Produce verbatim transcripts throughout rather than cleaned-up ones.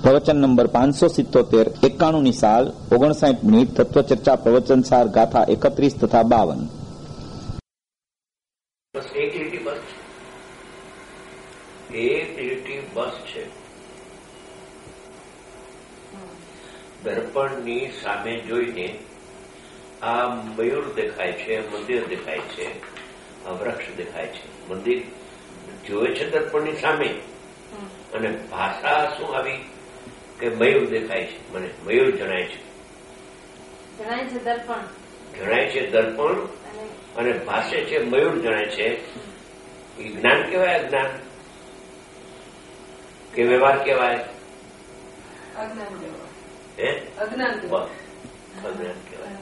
પ્રવચન નંબર પાંચસો સિત્તોતેર એકાણુંની સાલ ઓગણસાઠ મિનિટ તત્વચર્ચા પ્રવચન સાર ગાથા એકત્રીસ તથા બાવન. બસ એક લીટી બસ છે, એક લીટી બસ છે. દર્પણની સામે જોઈને આ મયુર દેખાય છે, મંદિર દેખાય છે, આ વૃક્ષ દેખાય છે. મંદિર જોવે છે દર્પણની સામે, અને ભાષા શું આવી કે મયુર દેખાય છે, મને મયુર જણાય છે, જણાય છે દર્પણ, જણાય છે દર્પણ, અને ભાષે છે મયુર જણાય છે. એ જ્ઞાન કહેવાય, અજ્ઞાન કે વ્યવહાર કહેવાય? અજ્ઞાન કહેવાય. હે અજ્ઞાન બસ અજ્ઞાન કહેવાય.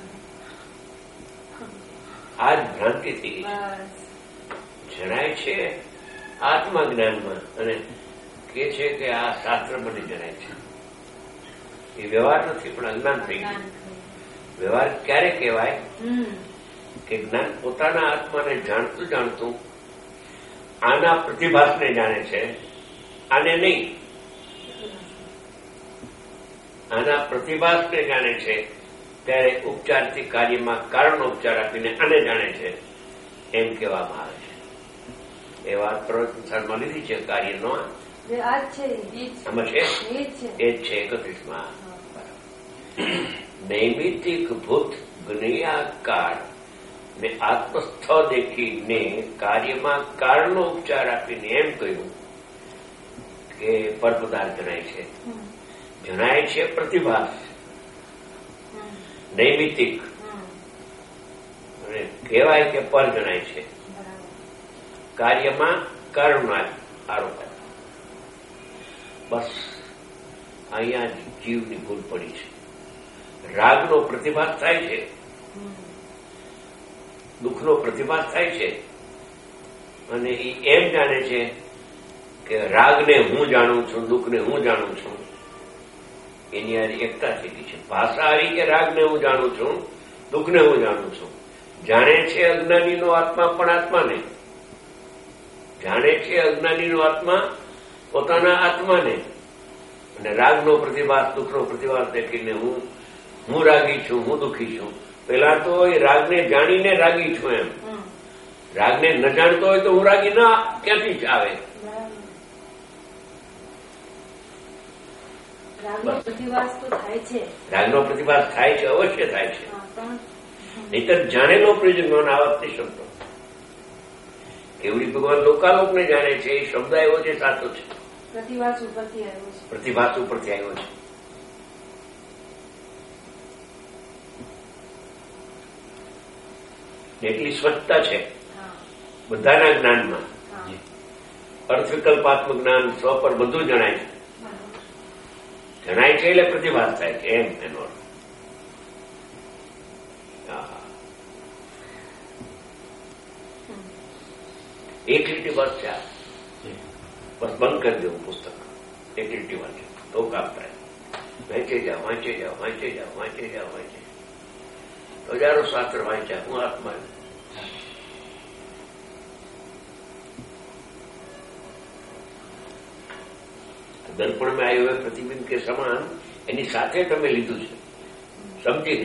આ જ ભ્રાંતિ થઈ ગઈ છે. જણાય છે આત્મા જ્ઞાનમાં, અને કે છે કે આ શાસ્ત્ર મને જણાય છે. એ વ્યવહાર નથી, પણ અજ્ઞાન થઈ ગયું. વ્યવહાર ક્યારે કહેવાય કે જ્ઞાન પોતાના આત્માને જાણતું જાણતું આના પ્રતિભાસને જાણે છે, આને નહીં. આના પ્રતિભાસને જાણે છે ત્યારે ઉપચારથી કાર્યમાં કારણનો ઉપચાર આપીને આને જાણે છે એમ કહેવામાં આવે છે. એ વાત પ્રવચન સારમાં લીધી છે. કાર્યનો આમાં છે એ જ છે એકત્રીસમાં. નૈમિતિક ભૂત જ્ઞેયાકાર ને આત્મસ્થ દેખીને કાર્યમાં કારણનો ઉપચાર આપીને એમ કહ્યું કે પરપદાર્થ જણાય છે. જણાય છે પ્રતિભાસ નૈમિતિક, અને કહેવાય કે પર જણાય છે. કાર્યમાં કારણનો આરોપ. બસ અહીંયા જીવની ભૂલ પડી છે. રાગનો પ્રતિભાસ થાય છે, દુઃખનો પ્રતિભાસ થાય છે, અને એ એમ જાણે છે કે રાગને હું જાણું છું, દુઃખને હું જાણું છું. એની આ એકતા થઈ ગઈ છે. ભાષા આવી કે રાગને હું જાણું છું, દુઃખને હું જાણું છું. જાણે છે અજ્ઞાનીનો આત્મા પણ આત્માને જાણે છે. અજ્ઞાનીનો આત્મા પોતાના આત્માને, અને રાગનો પ્રતિભાસ, દુઃખનો પ્રતિભાસ દેખીને હું હું રાગી છું, હું દુઃખી છું. પેલા તો એ રાગને જાણીને રાગી છું એમ. રાગને ન જાણતો હોય તો હું રાગી ના ક્યાંથી જ આવે? રાગનો પ્રતિભાસ તો થાય છે. રાગનો પ્રતિભાસ થાય છે, અવશ્ય થાય છે. નહીતર જાણેલો પ્રયોજન આવત શબ્દ કેવડી ભગવાન લોકાલોકને જાણે છે એ શબ્દ આવ્યો છે, સાચો છે. પ્રતિભાસ ઉપરથી આવ્યો છે. પ્રતિભાસ ઉપરથી આવ્યો છે. એટલી સ્વચ્છતા છે બધાના જ્ઞાનમાં. અર્થવિકલ્પાત્મક જ્ઞાન, સ્વ પર બધું જણાય છે. જણાય છે એટલે પ્રતિભાસ થાય છે એમ એનો અર્થ. એક લીટી બસ છે. બસ બંધ કરી દેવું પુસ્તક. એક લીટી વાંચે તો કામ થાય. વાંચે જાઓ, વાંચે જાઓ, વાંચે જાઓ, વાંચે જાઓ, વાંચે હજારો શાસ્ત્ર વાંચ્યા. હું આત્મા દર્પણમાં આવ્યું હોય પ્રતિબિંબ કે સમાન, એની સાથે તમે લીધું છે સમજીને.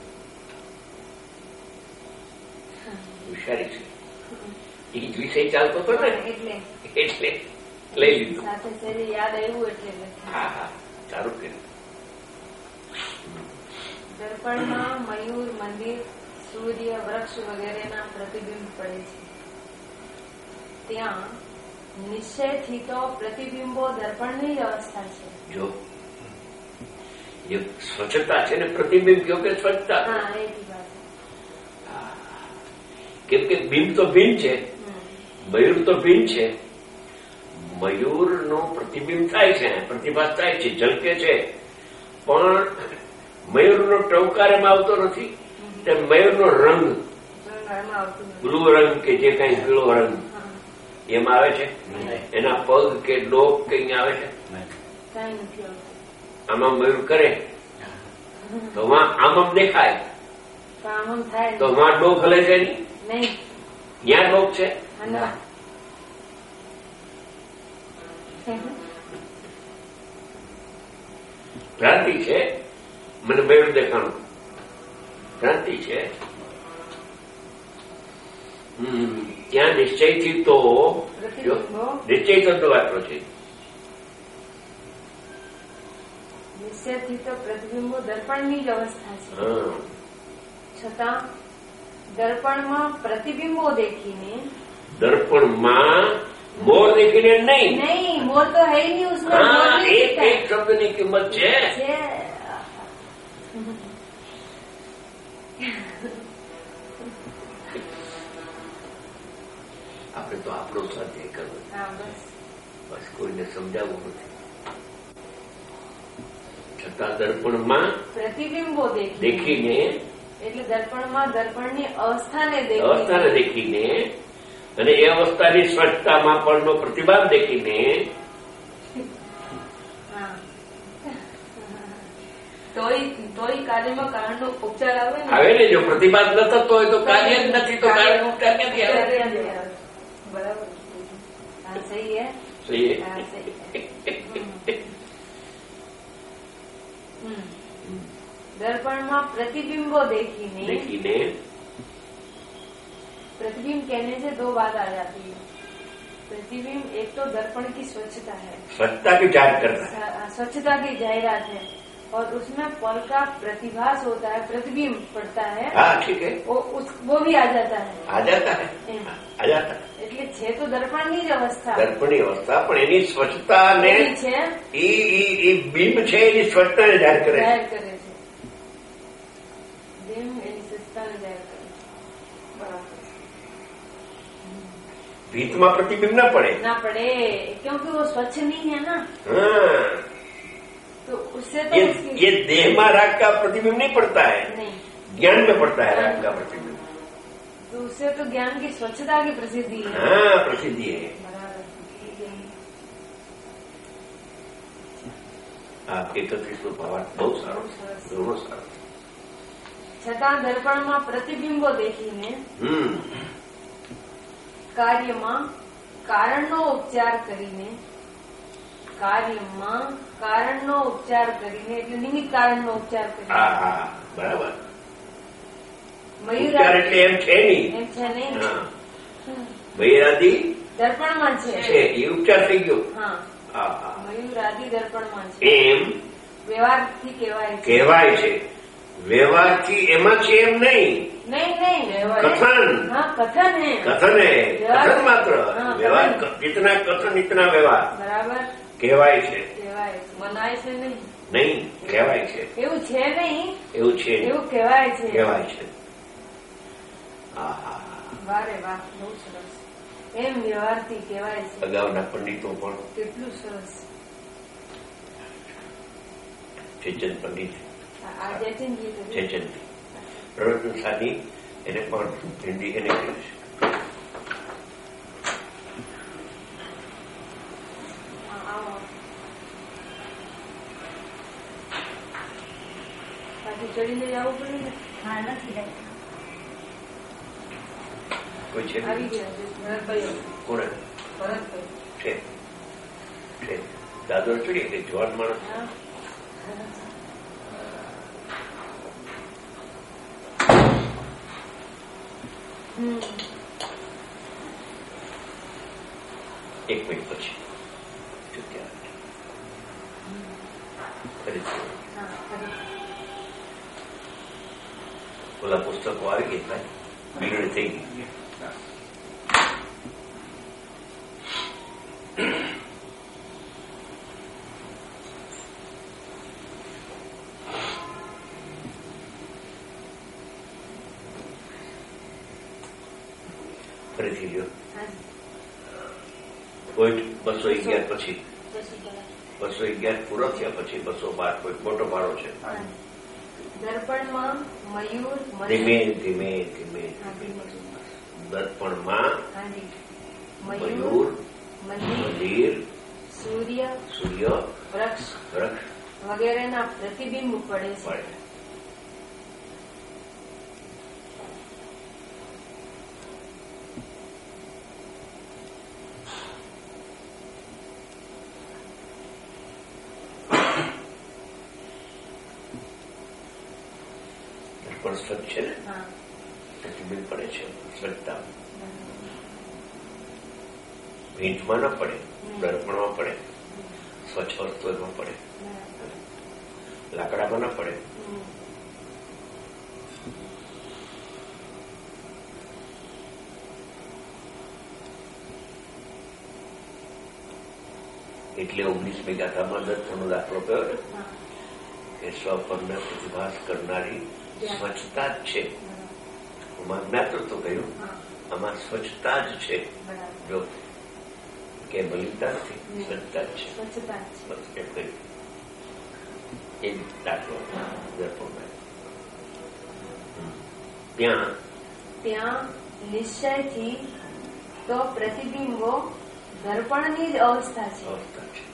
હોશિયારી છે. એ જ વિષય ચાલતો હતો ને એટલે લઈ લીધું. યાદ આવ્યું એટલે. હા હા, સારું કર્યું. દર્પણમાં મયુર, મંદિર, સૂર્ય, વૃક્ષ વગેરેના પ્રતિબિંબ પડે છે. ત્યાં નિશ્ચયથી તો પ્રતિબિંબો દર્પણની જ અવસ્થા છે. જો જે સ્વચ્છતા છે ને, પ્રતિબિંબ કયો કે સ્વચ્છતા. હા, એ વાત. કેમ કે બિંબ તો ભિન્ન છે, મયુર તો ભિન્ન છે. મયુર નો પ્રતિબિંબ થાય છે, પ્રતિભાસ થાય છે, ઝલકે છે, પણ મયુરનો ટંકાર એમાં આવતો નથી. મયુરનો રંગ, બ્લુ રંગ કે જે કઈ પીળો રંગ એમાં આવે છે. એના પગ કે ડોક કે અહીંયા આવે છે? આમાં મયુર કરે તો આમ દેખાય, તો માં ડોક હલે છે નહીં, ત્યાં ડોક છે. ભ્રાંતિ છે. મને મેળું દેખાણું ભ્રાંતિ છે. હમ ત્યાં નિશ્ચયથી તો નિશ્ચય તો વાતો છે. નિશ્ચયથી તો પ્રતિબિંબો દર્પણની જ અવસ્થા છે. છતાં દર્પણમાં પ્રતિબિંબો દેખીને દર્પણમાં મોર દેખીને નહીં નહીં મોર તો હૈ નહીં उसमें હા એક એક શબ્દની કિંમત છે. આપણે તો આપણો સ્વાધ્યાય કરવો, બસ કોઈને સમજાવવું નથી. છતાં દર્પણમાં પ્રતિબિંબો દેખીને એટલે દર્પણમાં દર્પણની અવસ્થાને અવસ્થાને દેખીને અને એ અવસ્થાની સ્વચ્છતામાં પણનો પ્રતિભાવ દેખીને તોય કાર્યમાં કારણનો ઉપચાર આવે આવે ને. જો પ્રતિભાવ ન થતો હોય તો કાર્ય જ નથી તો કારણનો ઉપચાર ક્યાંથી આવે? બરાબર. હા સહી હે સહી હે. दर्पण प्रतिबिंबो देखीने देखीने प्रतिबिंब कहने से दो बात आ जाती है. प्रतिबिंब एक तो दर्पण की स्वच्छता है, स्वच्छता की जाहिर करता है, स्वच्छता की जाहिरात है और उसमें पल का प्रतिभास होता है, प्रतिबिंब पड़ता है. हाँ ठीक है. वो उस वो भी आ जाता है आ जाता है आ जाता है. એટલે છે તો દર્પણની જ અવસ્થા, દર્પણની અવસ્થા પણ એની સ્વચ્છતાને છે એ એ બિંબ છે એની સ્વચ્છતાને જાહેર કરે જાહેર કરે છે. બિંબ એની સ્વચ્છતાને જાહેર કરે છે. બરાબર. ભીતમાં પ્રતિબિંબ ના પડે ना पड़े क्योंकि वो स्वच्छ नहीं है ना. हाँ तो उससे तो ये उसकी ये देह में राग का प्रतिबिंब नहीं पड़ता है, नहीं ज्ञान में पड़ता है राग का प्रतिबिंब. तो उससे तो ज्ञान की स्वच्छता की प्रसिद्धि है. हाँ प्रसिद्धि है. बराबर. आप एकत्रित भावार्थ बहुत सारो ઘણો સારો. છતાં દર્પણમાં પ્રતિબિંબો દેખીને હમ કાર્યમાં કારણનો ઉપચાર કરીને કાર્યમાં કારણનો ઉપચાર કરીને એટલે નિમિત્ત કારણનો ઉપચાર કરીને હા હા બરાબર. મયુર ઉપચાર એટલે એમ છે નહીં, એમ છે નહીં. હા મયુરાદી દર્પણમાં છે છે એ ઉપચાર થઈ ગયો. હા હા હા મયુરાદી દર્પણમાં છે એમ વ્યવહારથી કહેવાય છે. કહેવાય છે. વ્યવહારથી એમાં છે એમ નહીં, નહીં નહીં કથન હા કથન હે કથન है कथन मात्र. हाँ, व्यवहार कथन। जितना कथन इतना व्यवहार બરાબર કહેવાય છે કહેવાય છે. મનાય છે નહીં નહીં કહેવાય છે. એવું છે નહીં એવું છે એવું કહેવાય છે. કહેવાય છે. હા હા હા. વારે વાહ બહુ સરસ. એમ વ્યવહારથી કહેવાય છે. અગાઉના પંડિતો પણ કેટલું સરસ. ચેતન પંડિત આ જયચંદજી તો ચેતનજી પ્રવચન સાદી એને પણ હિન્દી એને કહ્યું છે. હા, આવો. પાછું ચડીને જવું પડે ને. હા નથી જવું. કોઈ છે આવી ગયા છે. ભરતભાઈ કોને ભરતભાઈ છે છે દાદો ચડીએ કે જવાન માણસ. હા હમ એક મિનિટ પછી ફરીથી હા ખરી. ઓલા પુસ્તકો આવી ગઈ ભાઈ બીગડી થઈ ગઈ. ફરીથી લ્યો. હા પોઈન્ટ બસો અગિયાર પછી પછી બોલાય. બસો અગિયાર પૂરો થયા પછી બસો બાર કોઈ મોટો ભાડો છે. હા. દર્પણમાં મયુર ધીમે મંદિર ધીમે ધીમે હા, ધીમે. દર્પણમાં હાજી મયુર મયુર મંદિર મંદિર સૂર્ય સૂર્ય વૃક્ષ વૃક્ષ વગેરેના પ્રતિબિંબ પડે છે. પડે. પણ સ્વચ્છ છે ને, હા. પ્રતિબિંબ પડે છે સ્વચ્છતા. ભીંતમાં ન પડે, દર્પણમાં પડે, સ્વચ્છ વસ્તુમાં પડે, લાકડામાં ન પડે. એટલે ઓગણીસમી ગાથામાં દર્પણનો દાખલો કયો ને કે સ્વપરને પ્રતિભાસ કરનારી સ્વચ્છતા જ છે. આમાં જ્ઞાતૃત્વ કહ્યું, આમાં સ્વચ્છતા જ છે. જો કે મલિનતા નથી, સ્વચ્છતા જ છે. એમ કહ્યું એ દાખલો દર્પણમાં. ત્યાં ત્યાં નિશ્ચયથી તો પ્રતિબિંબો દર્પણની જ અવસ્થા છે. અવસ્થા છે.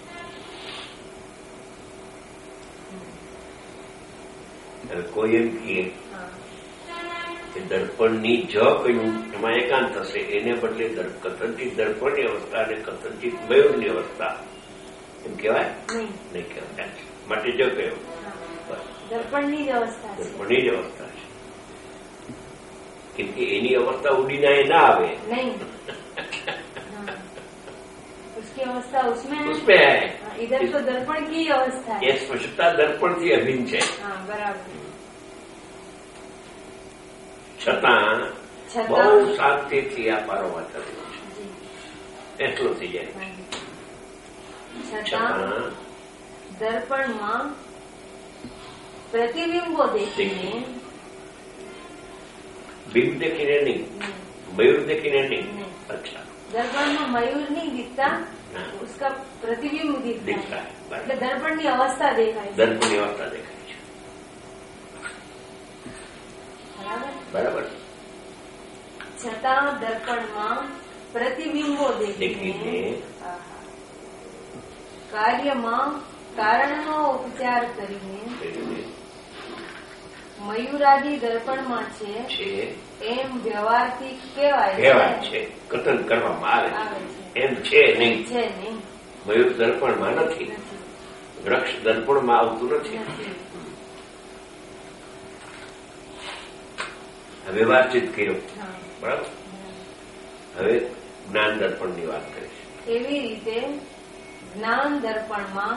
હવે કોઈ એમ કહે કે દર્પણની જ કહ્યું એમાં એકાંત થશે, એને બદલે કથનચિત દર્પણની અવસ્થા અને કથનચિત મયુરની અવસ્થા એમ કહેવાય નહીં કહેવાય. માટે જ કહ્યું દર્પણની જ અવસ્થા છે. દર્પણની જ અવસ્થા છે. કેમ કે એની અવસ્થા ઉડીને ના આવે નહીં. उसकी अवस्था उसमें उसमें है. इधर तो दर्पण की अवस्था है. ये स्पष्टता दर्पण થી અભિન્ન છે. हाँ बराबर. છતાં બહુ શાંતિથી આ પારોવા થયેલો છે એટલું થઈ જાય. છતાં દર્પણમાં પ્રતિબિંબો દેખીને, બિંબ દેખીને નહીં, મયુર દેખીને નહીં. અચ્છા, दर्पण में मयूर नहीं दिखता, उसका प्रतिबिंब दिखता है. એટલે દર્પણની અવસ્થા દેખાય છે. દર્પણની અવસ્થા દેખાય છે. બરાબર બરાબર. છતાં દર્પણમાં પ્રતિબિંબો દેખીને કાર્યમાં કારણનો ઉપચાર કરીને મયુરાદી દર્પણમાં છે એમ વ્યવહારથી કહેવાય છે. કથન કરવામાં આવે છે એમ છે નહીં. છે નહીં. મયુર દર્પણમાં નથી, વૃક્ષ દર્પણમાં આવતું નથી. હવે વાતચીત કર્યો બરાબર. હવે જ્ઞાન દર્પણની વાત કરીશ. એવી રીતે જ્ઞાન દર્પણમાં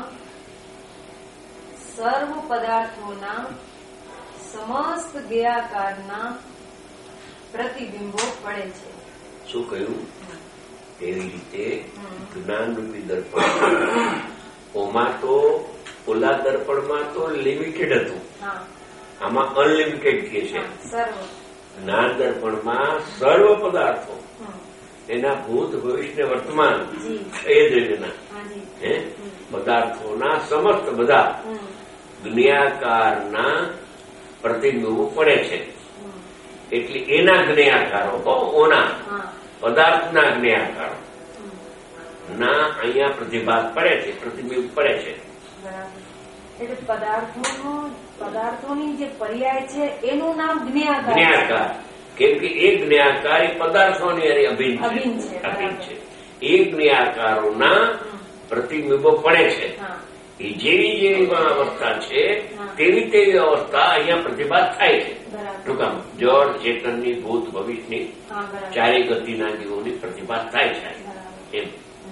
સર્વ પદાર્થોના સમસ્ત ગેયાકારના પ્રતિબિંબો પડે છે. શું કહ્યું? એવી રીતે જ્ઞાનરૂપી દર્પણ ઓમાં તો ઓલા દર્પણમાં તો લિમિટેડ હતું, આમાં અનલિમિટેડ કહે છે. જ્ઞાન દર્પણમાં સર્વ પદાર્થો એના ભૂત ભવિષ્ય વર્તમાન એ દ્રવ્યના હે પદાર્થોના સમસ્ત બધા જ્ઞેયાકારના પ્રતિબિંબો પડે છે. એટલે એના જ્ઞેયાકારો ઓના પદાર્થના જ્ઞેયાકારો ના અહીંયા પ્રતિભાત પડે છે, પ્રતિબિંબ પડે છે. એટલે પદાર્થોનો પદાર્થોની જે પર્યાય છે એનું નામ જ્ઞેયાકાર. જ્ઞેયાકાર કેમ કે એ જ્ઞેયાકાર એ પદાર્થોની અભિન્ન છે. અભિન્ન છે. એ જ્ઞેયાકારોના પ્રતિબિંબો પડે છે. એ જેવી જેવી અવસ્થા છે તેવી તેવી અવસ્થા અહીંયા પ્રતિભાત થાય છે. ટૂંકામાં જળ ચેતનની ભૂત ભવિષ્યની ચારે ગતિના જીવોની પ્રતિભાત થાય છે એમ.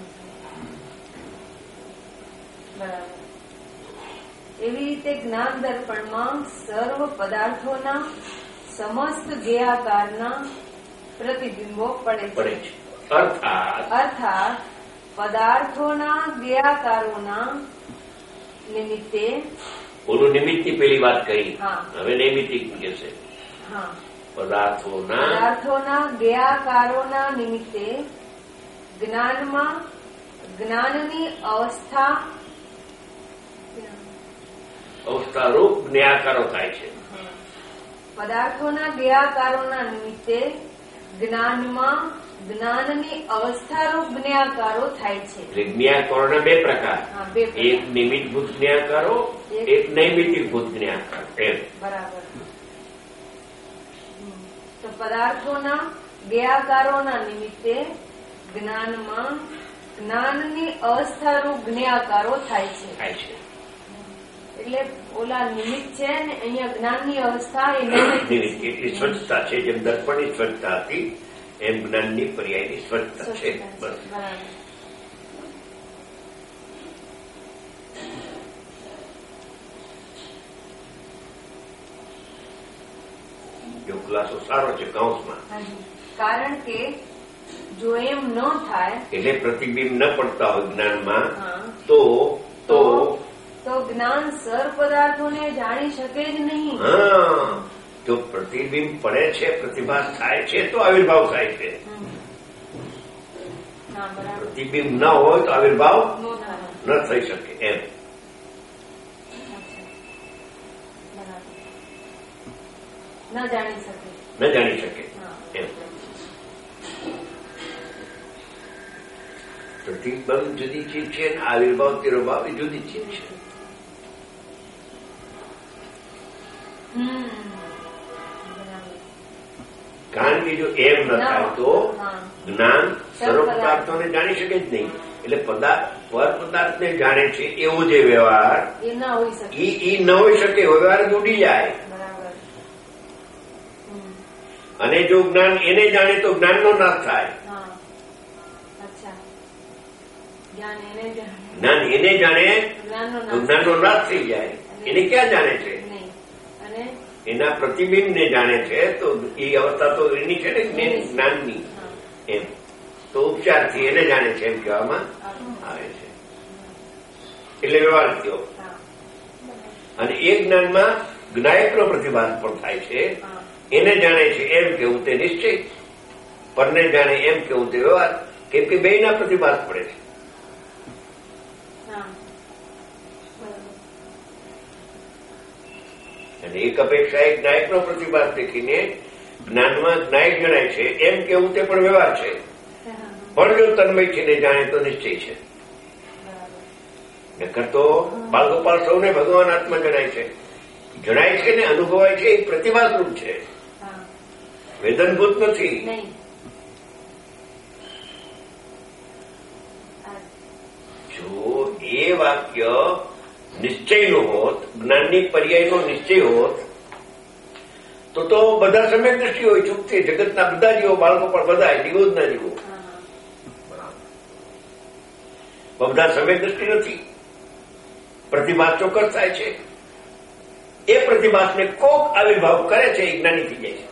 એવી રીતે જ્ઞાન દર્પણમાં સર્વ પદાર્થોના સમસ્ત ગેયાકારના પ્રતિબિંબો પડે છે. અર્થાત અર્થાત પદાર્થોના ગેયાકારોના નિમિત્તે ઓલું નિમિત્તની પેલી વાત કરી, હવે નૈમિત્તિક કે છે. પદાર્થોના પદાર્થોના ગેયાકારોના નિમિત્તે જ્ઞાનમાં જ્ઞાનની અવસ્થા અવસ્થારૂપ જ્ઞેયાકારો થાય છે. પદાર્થોના ગેયાકારોના નિમિત્તે જ્ઞાનમાં જ્ઞાનની અવસ્થારૂપ જ્ઞેયાકારો થાય છે. એટલે જ્ઞેયાકારોના બે પ્રકાર, એક નિમિત્તભૂત જ્ઞેયાકારો, એક નૈમિત્તિકભૂત જ્ઞેયાકારો એમ. બરાબર. તો પદાર્થોના ગેયાકારોના નિમિત્તે જ્ઞાનમાં જ્ઞાનની અવસ્થારૂપ જ્ઞેયાકારો થાય છે. થાય છે. એટલે ઓલા નિમિત્ત છે ને અહીંયા જ્ઞાનની અવસ્થા એ નિમિત્ત એટલી સ્વચ્છતા છે. જેમ દર્પણની સ્વચ્છતા હતી એમ જ્ઞાનની પર્યાયની સ્વચ્છતા છે. બસ. જો ક્લાસો સારો છે કૌંસમાં, કારણ કે જો એમ ન થાય એટલે પ્રતિબિંબ ન પડતા હોય જ્ઞાનમાં તો તો તો જ્ઞાન સર પદાર્થોને જાણી શકે જ નહીં. હા, જો પ્રતિબિંબ પડે છે, પ્રતિભાસ થાય છે તો આવિર્ભાવ થાય છે. પ્રતિબિંબ ન હોય તો આવિર્ભાવ ન થઈ શકે. એમ ન જાણી શકે ન જાણી શકે એમ. પ્રતિબંધ જુદી ચીજ છે અને આવિર્ભાવ તિરોભાવ એ જુદી ચીજ છે. કારણ કે જો એમ ન થાય તો જ્ઞાન સર્વ પદાર્થોને જાણી શકે જ નહીં. એટલે પદાર્થ પર પદાર્થને જાણે છે એવો જે વ્યવહાર એ ન હોઈ શકે. એ ન હોઈ શકે, વ્યવહાર ઉડી જાય. અને જો જ્ઞાન એને જાણે તો જ્ઞાનનો નાશ થાય. જ્ઞાન એને જાણે તો જ્ઞાનનો નાશ થઈ જાય. એને ક્યાં જાણે છે? એના પ્રતિબિંબને જાણે છે તો એ અવસ્થા તો એની છે ને જ્ઞાનની. એમ તો ઉપચારથી એને જાણે છે એમ કહેવામાં આવે છે. એટલે વ્યવહાર થયો. અને એ જ્ઞાનમાં જ્ઞાયકનો પ્રતિભાસ પણ થાય છે. એને જાણે છે એમ કેવું તે નિશ્ચય, પરને જાણે એમ કેવું તે વ્યવહાર. કેમ કે બેયના પ્રતિભાસ પડે છે. અને એક અપેક્ષા એક જ્ઞાયકનો પ્રતિભાસ દેખીને જ્ઞાનમાં જ્ઞાયક જણાય છે એમ કેવું તે પણ વ્યવહાર છે. પણ જો તન્મય છે ને જાણે તો નિશ્ચય છે. નકર તો બાલગોપાલ સૌને ભગવાન આત્મા જણાય છે. જણાય છે ને અનુભવાય છે એ પ્રતિભાસ રૂપ છે, વેદનભૂત નથી. જો એ વાક્ય નિશ્ચયનું હોત, જ્ઞાનની પર્યાયનો નિશ્ચય હોત તો તો બધા સમ્યક દ્રષ્ટિ હોય. ચૂકથી જગતના બધા જીવો, બાળકો પણ બધા જીવો જ ના જીવો બધા સમ્યક દ્રષ્ટિ નથી. પ્રતિભાસ ચોક્કસ થાય છે. એ પ્રતિભાસને કોક આવિર્ભાવ કરે છે એ જ્ઞાની થઈ જાય છે.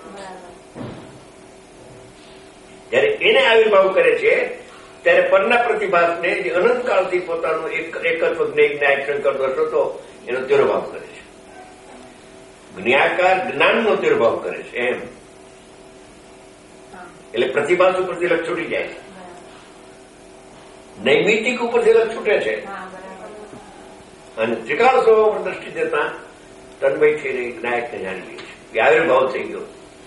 જયારે એને આવિર્ભાવ કરે છે ત્યારે પરના પ્રતિભાસને જે અનંતકાળથી પોતાનું એકત્વ જ્ઞાયક શંકર દોષ હતો એનો તિરોભાવ કરે છે. જ્ઞાકાર જ્ઞાનનો તિરોભાવ કરે છે. એમ એટલે પ્રતિભાસ ઉપરથી લક્ષ છૂટી જાય છે. નૈમિતિક ઉપરથી લક્ષ છૂટે છે. અને ત્રિકાળ સ્વભાવ પર દ્રષ્ટિ દેતા તન્મય થઈને જ્ઞાયકને જાણી લે છે. આવિર્ભાવ થઈ ગયો.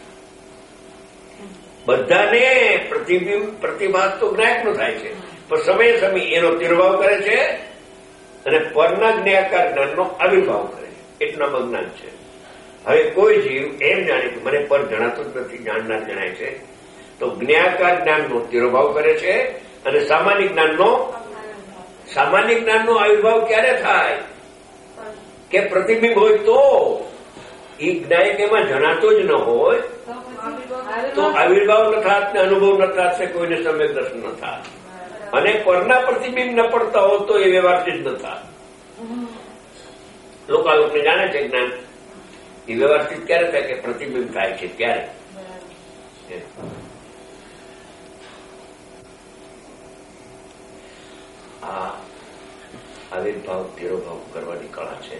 બધાને પ્રતિબિંબ પ્રતિભાસ તો જ્ઞાયકનો થાય છે, પણ સમયે સમય એનો તિરોભાવ કરે છે અને પરના જ્ઞાયકાર જ્ઞાનનો આવિર્ભાવ કરે છે. એટલામાં જ્ઞાન છે. હવે કોઈ જીવ એમ જાણે કે મને પર જણાતું જ નથી, જાણનાર જણાય છે, તો જ્ઞાયકાર જ્ઞાનનો તિરોભાવ કરે છે અને સામાન્ય જ્ઞાનનો સામાન્ય જ્ઞાનનો આવિર્ભાવ ક્યારે થાય કે પ્રતિબિંબ હોય તો. એ જ્ઞાયક એમાં જણાતો જ ન હોય તો આવિર્ભાવ ન થાત ને અનુભવ ન થાત ને કોઈને સમ્યક દર્શન ન થાત. અને પરના પ્રતિબિંબ ન પડતા હોત તો એ વ્યવહારથી જ ન થાત. લોકાલોકને જાણે છે જ્ઞાન એ વ્યવહારથી ક્યારે થાય કે પ્રતિબિંબ થાય છે ત્યારે. આ આવિર્ભાવ તિરોભાવ કરવાની કળા છે.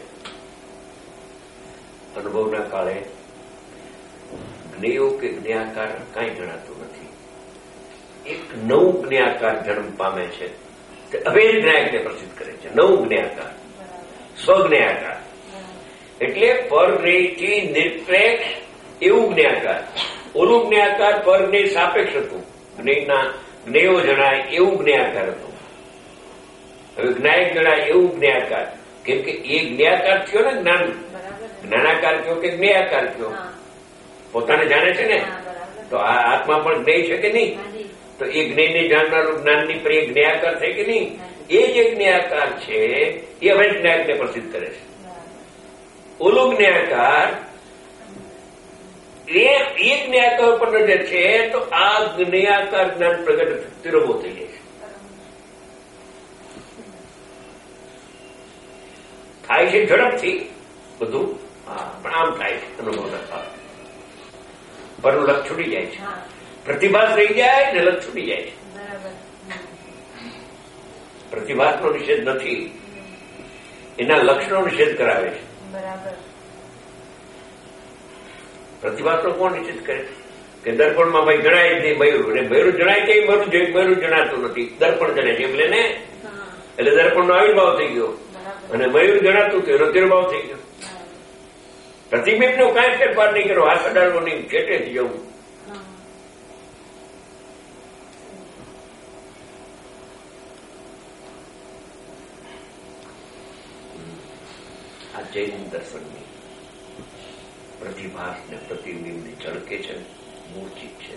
અનુભવના કાળે જ્ઞેયો કે જ્ઞાકાર કાંઈ જણાતું નથી. એક નવું જ્ઞાકાર જન્મ પામે છે તે અભેદ જ્ઞાયકને પ્રસિદ્ધ કરે છે. નવું જ્ઞાકાર, સ્વજ્ઞાકાર એટલે પરજ્ઞેયથી નિરપેક્ષ એવું જ્ઞાકાર. ઓલું જ્ઞાકાર પરજ્ઞેય સાપેક્ષ હતું. જ્ઞેયના જ્ઞેયો જણાય એવું જ્ઞાકાર હતું. હવે જ્ઞાયક જણાય એવું જ્ઞાકાર. કેમ કે એ જ્ઞાકાર થયો ને જ્ઞાન. જ્ઞાનાકાર કયો કે જ્ઞેયાકાર કયો પોતાને જાણે છે ને. તો આ આત્મા પણ જ્ઞેય છે કે નહીં? તો એ જ્ઞેયને જાણનારું જ્ઞાનની પર એ જ્ઞેયાકાર થાય કે નહીં? એ જે જ્ઞેયાકાર છે એ હવે જ્ઞાયકને પ્રસિદ્ધ કરે છે. ઓલો જ્ઞાકાર એ એક જ્ઞાકાર ઉપર નજર છે તો આ જ્ઞાકાર જ્ઞાન પ્રગટ તિરમો થઈ જાય છે. થાય છે ઝડપથી બધું, પણ આમ થાય છે અનુભવ થતા, પરનું લક્ષ છૂટી જાય છે. પ્રતિભાસ રહી જાય ને લક્ષ છૂટી જાય છે. પ્રતિભાસનો નિષેધ નથી, એના લક્ષનો નિષેધ કરાવે છે. પ્રતિભાસનો કોણ નિષેધ કરે કે દર્પણમાં ભાઈ જણાય જ નહીં મયુર, અને મયુર જણાય કે મયુર મયુર જણાતું નથી, દર્પણ જણાય છે એટલે ને, એટલે દર્પણનો આવિર્ભાવ થઈ ગયો, અને મયુર જણાતું હતું એનો તિર્ભાવ થઈ ગયો. પ્રતિબિંબનો કાંઈ ફેરફાર નહીં કરો, હાથ અડાડવો નહીં, છેટે જ જવું. આ જૈન દર્શનની પ્રતિભાસ ને પ્રતિબિંબની ઝળકે છે, મૂર્છિત છે.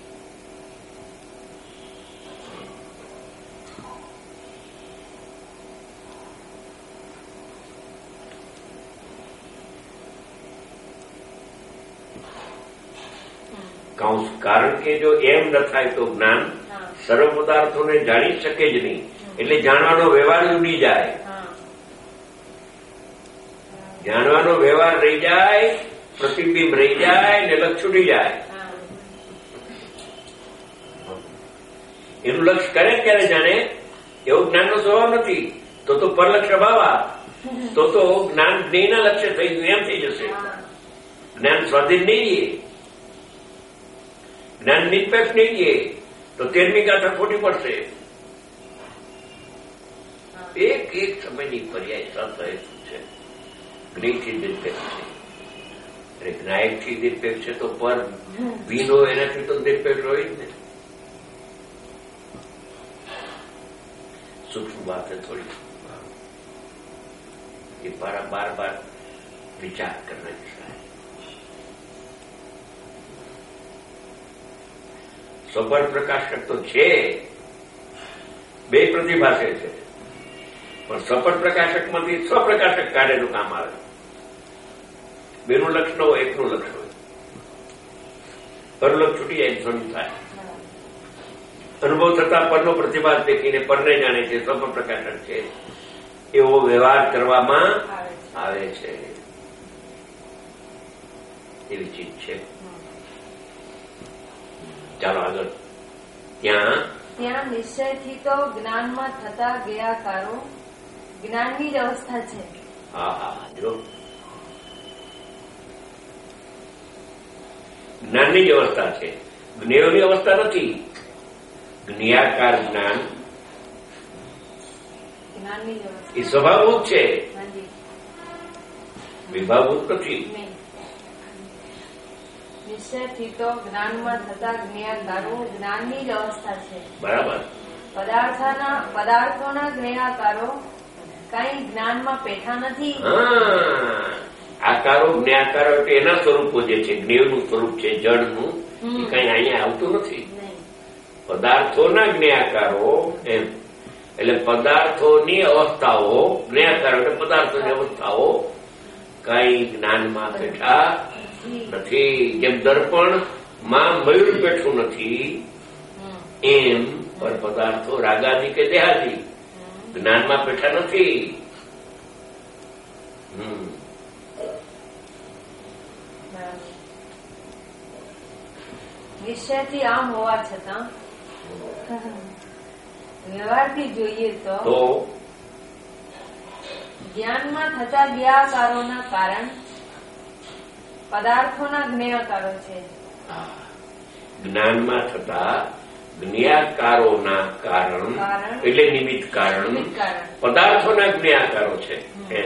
કારણ કે જો એમ ન થાય તો જ્ઞાન સર્વ પદાર્થોને જાણી શકે જ નહીં, એટલે જાણવાનો વ્યવહાર ઉડી જાય. જાણવાનો વ્યવહાર રહી જાય, પ્રતિબિંબ રહી જાય ને લક્ષ ઉડી જાય. એનું લક્ષ કરે ક્યારે જાણે એવો જ્ઞાનનો સ્વભાવ નથી. તો તો પરલક્ષ અભાવા, તો તો જ્ઞાન જ્ઞેયના લક્ષ્ય થઈ ગયું એમ થઈ જશે. જ્ઞાન સ્વાધીન નહીં રહીએ, જ્ઞાન નિરપેક્ષ નહીં રહીએ તો તેરમી ગાથા ખોટી પડશે. એક એક સમયની પર્યાય સાથે શું છે, જ્ઞેયથી નિરપેક્ષ છે, અને જ્ઞાયકથી નિરપેક્ષ છે તો પર ભીનો એનાથી તો નિરપેક્ષ હોય જ ને. સૂક્ષ્મ વાત है थोड़ी, ये बार बार बार विचार करना जैसा है. સ્વપર પ્રકાશક તો છે, બે પ્રતિભાષે છે, પણ સ્વપર પ્રકાશકમાંથી સ્વપ્રકાશક કાર્યનું કામ આવે. બેનું લક્ષ ન હોય, એકનું લક્ષ હોય, પરનું લક્ષ છૂટી જાય, સ્વરૂપ થાય. અનુભવ થતા પરનો પ્રતિભાસ દેખીને પરને જાણે છે, સ્વપર પ્રકાશક છે, એવો વ્યવહાર કરવામાં આવે છે. એવી ચીજ છે. ચાલો આગળ. ત્યાં ત્યાં નિશ્ચયથી તો જ્ઞાનમાં થતા ગયાકારો જ્ઞાનની જ અવસ્થા છે. હા હા જો જ્ઞાનની જ અવસ્થા છે, જ્ઞેયોની અવસ્થા નથી. જ્ઞેયાકાર જ્ઞાન જ્ઞાનની જ અવસ્થા એ સ્વભાવભૂત છે, વિભાવભૂત નથી. નિશ્ચયથી તો જ્ઞાનમાં થતા જ્ઞેયાકારો જ્ઞાનની જ અવસ્થા છે. બરાબર. પદાર્થોના પદાર્થોના જ્ઞેયાકારો કઈ જ્ઞાનમાં પેઠા નથી. આકારો જ્ઞાકારો એટલે એના સ્વરૂપો જે છે, જ્ઞેયનું સ્વરૂપ છે જળનું, એ કઈ અહીંયા આવતું નથી. પદાર્થોના જ્ઞેયાકારો એમ એટલે પદાર્થોની અવસ્થાઓ, જ્ઞેયાકારો એટલે પદાર્થોની અવસ્થાઓ કઈ જ્ઞાનમાં બેઠા નથી. જેમ દર્પણ માં મયુર બેઠું નથી, એમ પર પદાર્થો રાગાદી કે દેહાદી જ્ઞાનમાં બેઠા નથી. હમ નિશ્ચયથી આમ હોવા છતાં વ્યવહારથી જોઈએ તો જ્ઞાનમાં થતા જ્ઞેયાકારોના કારણ પદાર્થોના જ્ઞેયાકારો છે. જ્ઞાનમાં થતા જ્ઞેયાકારોના કારણ એટલે નિમિત્ત કારણ પદાર્થોના જ્ઞેયાકારો છે. એમ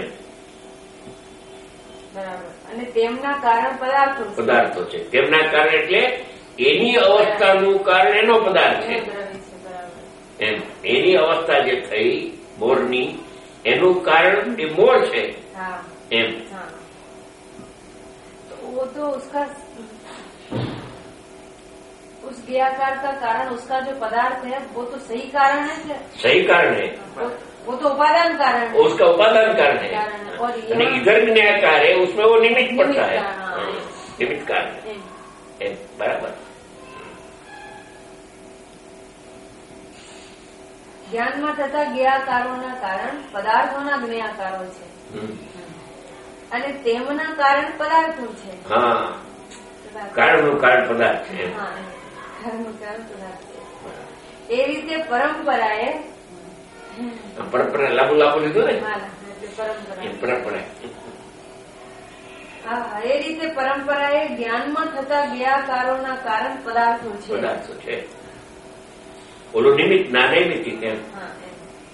બરાબર. અને તેમના કારણ પદાર્થો પદાર્થો છે. તેમના કારણ એટલે એની અવસ્થાનું કારણ એનો પદાર્થ છે. એમ એની અવસ્થા જે થઈ મોરની, એનું કારણ એ મોર છે. એમ वो तो उसका उस ज्ञेयाकार का कारण उसका जो पदार्थ है वो तो सही कारण है. सही कारण है, वो तो उपादान कारण है. उसका उपादान कारण है. और અને यहाँ इधर न्यायकार है उसमें वो निमित्त पड़ता है, निमित्त, हाँ। हाँ, निमित्त कारण એમ. है बराबर. જ્ઞાનમાં થતા જ્ઞાકારોના કારણ પદાર્થોના જ્ઞાકારો છે હમ. અને તેમના કારણ પદાર્થો છે. હા, કારણનું કારણ પદાર્થ છે. હા, કારણનું કારણ પદાર્થ છે. એ રીતે પરંપરાએ પરંપરા લાંબુ લાંબુ લીધું ને હા, એટલે પરંપરા એ પરંપરા હા હા, એ રીતે પરંપરાએ જ્ઞાનમાં થતા જ્ઞાકારોના કારણ પદાર્થો છે. પદાર્થો છે. ઓલો નિમિત્ત ના નૈમિત્તિક એમ. હા, એમ.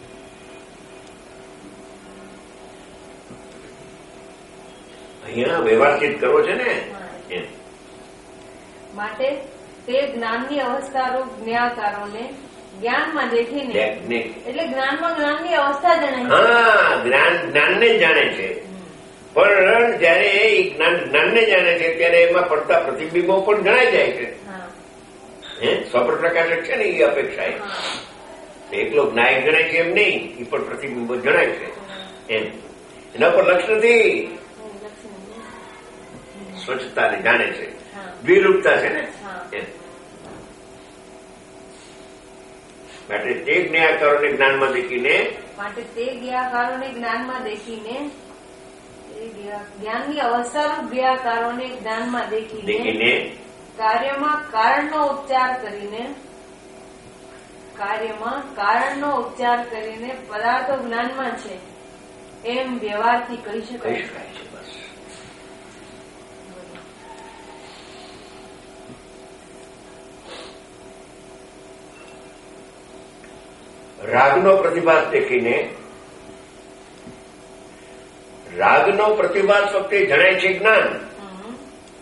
અહીંયા વ્યવહારથી કરવો છે ને હા. એમ. માટે તે જ્ઞાનની અવસ્થારૂપ જ્ઞાકારોને જ્ઞાનમાં દેખીને ટેકનિક. એટલે જ્ઞાનમાં જ્ઞાનની અવસ્થા જણાય છે. હા, જ્ઞાન જ્ઞાનને જ જાણે છે. પણ જયારે એ જ્ઞાન જ્ઞાનને જાણે છે ત્યારે એમાં પડતા પ્રતિબિંબો પણ જણાઈ જાય છે. હા, હે સ્વપ્રકાશક છે ને એ અપેક્ષા એ. હા. એકલો જ્ઞાયક જણાય છે એમ નહીં, એ પણ પ્રતિબિંબો જણાય છે એમ. એના પર લક્ષ નથી, સ્વચ્છતાને જાણે છે. હા. દ્વિરૂપતા છે ને હા. એમ. માટે તે જ્ઞાકારોને જ્ઞાનમાં દેખીને માટે તે જ્ઞાકારોને જ્ઞાનમાં દેખીને તે જ્ઞા- જ્ઞાનની અવસ્થારૂપ જ્ઞાકારોને જ્ઞાનમાં દેખીને દેખીને કાર્યમાં કારણનો ઉપચાર કરીને કાર્યમાં કારણનો ઉપચાર કરીને પદાર્થો જ્ઞાનમાં છે એમ વ્યવહારથી કહી કહી શકાય. શકાય છે. બસ રાગનો પ્રતિભાસ દેખીને રાગનો પ્રતિભાસ વખતે જણાય છે જ્ઞાન. હમ.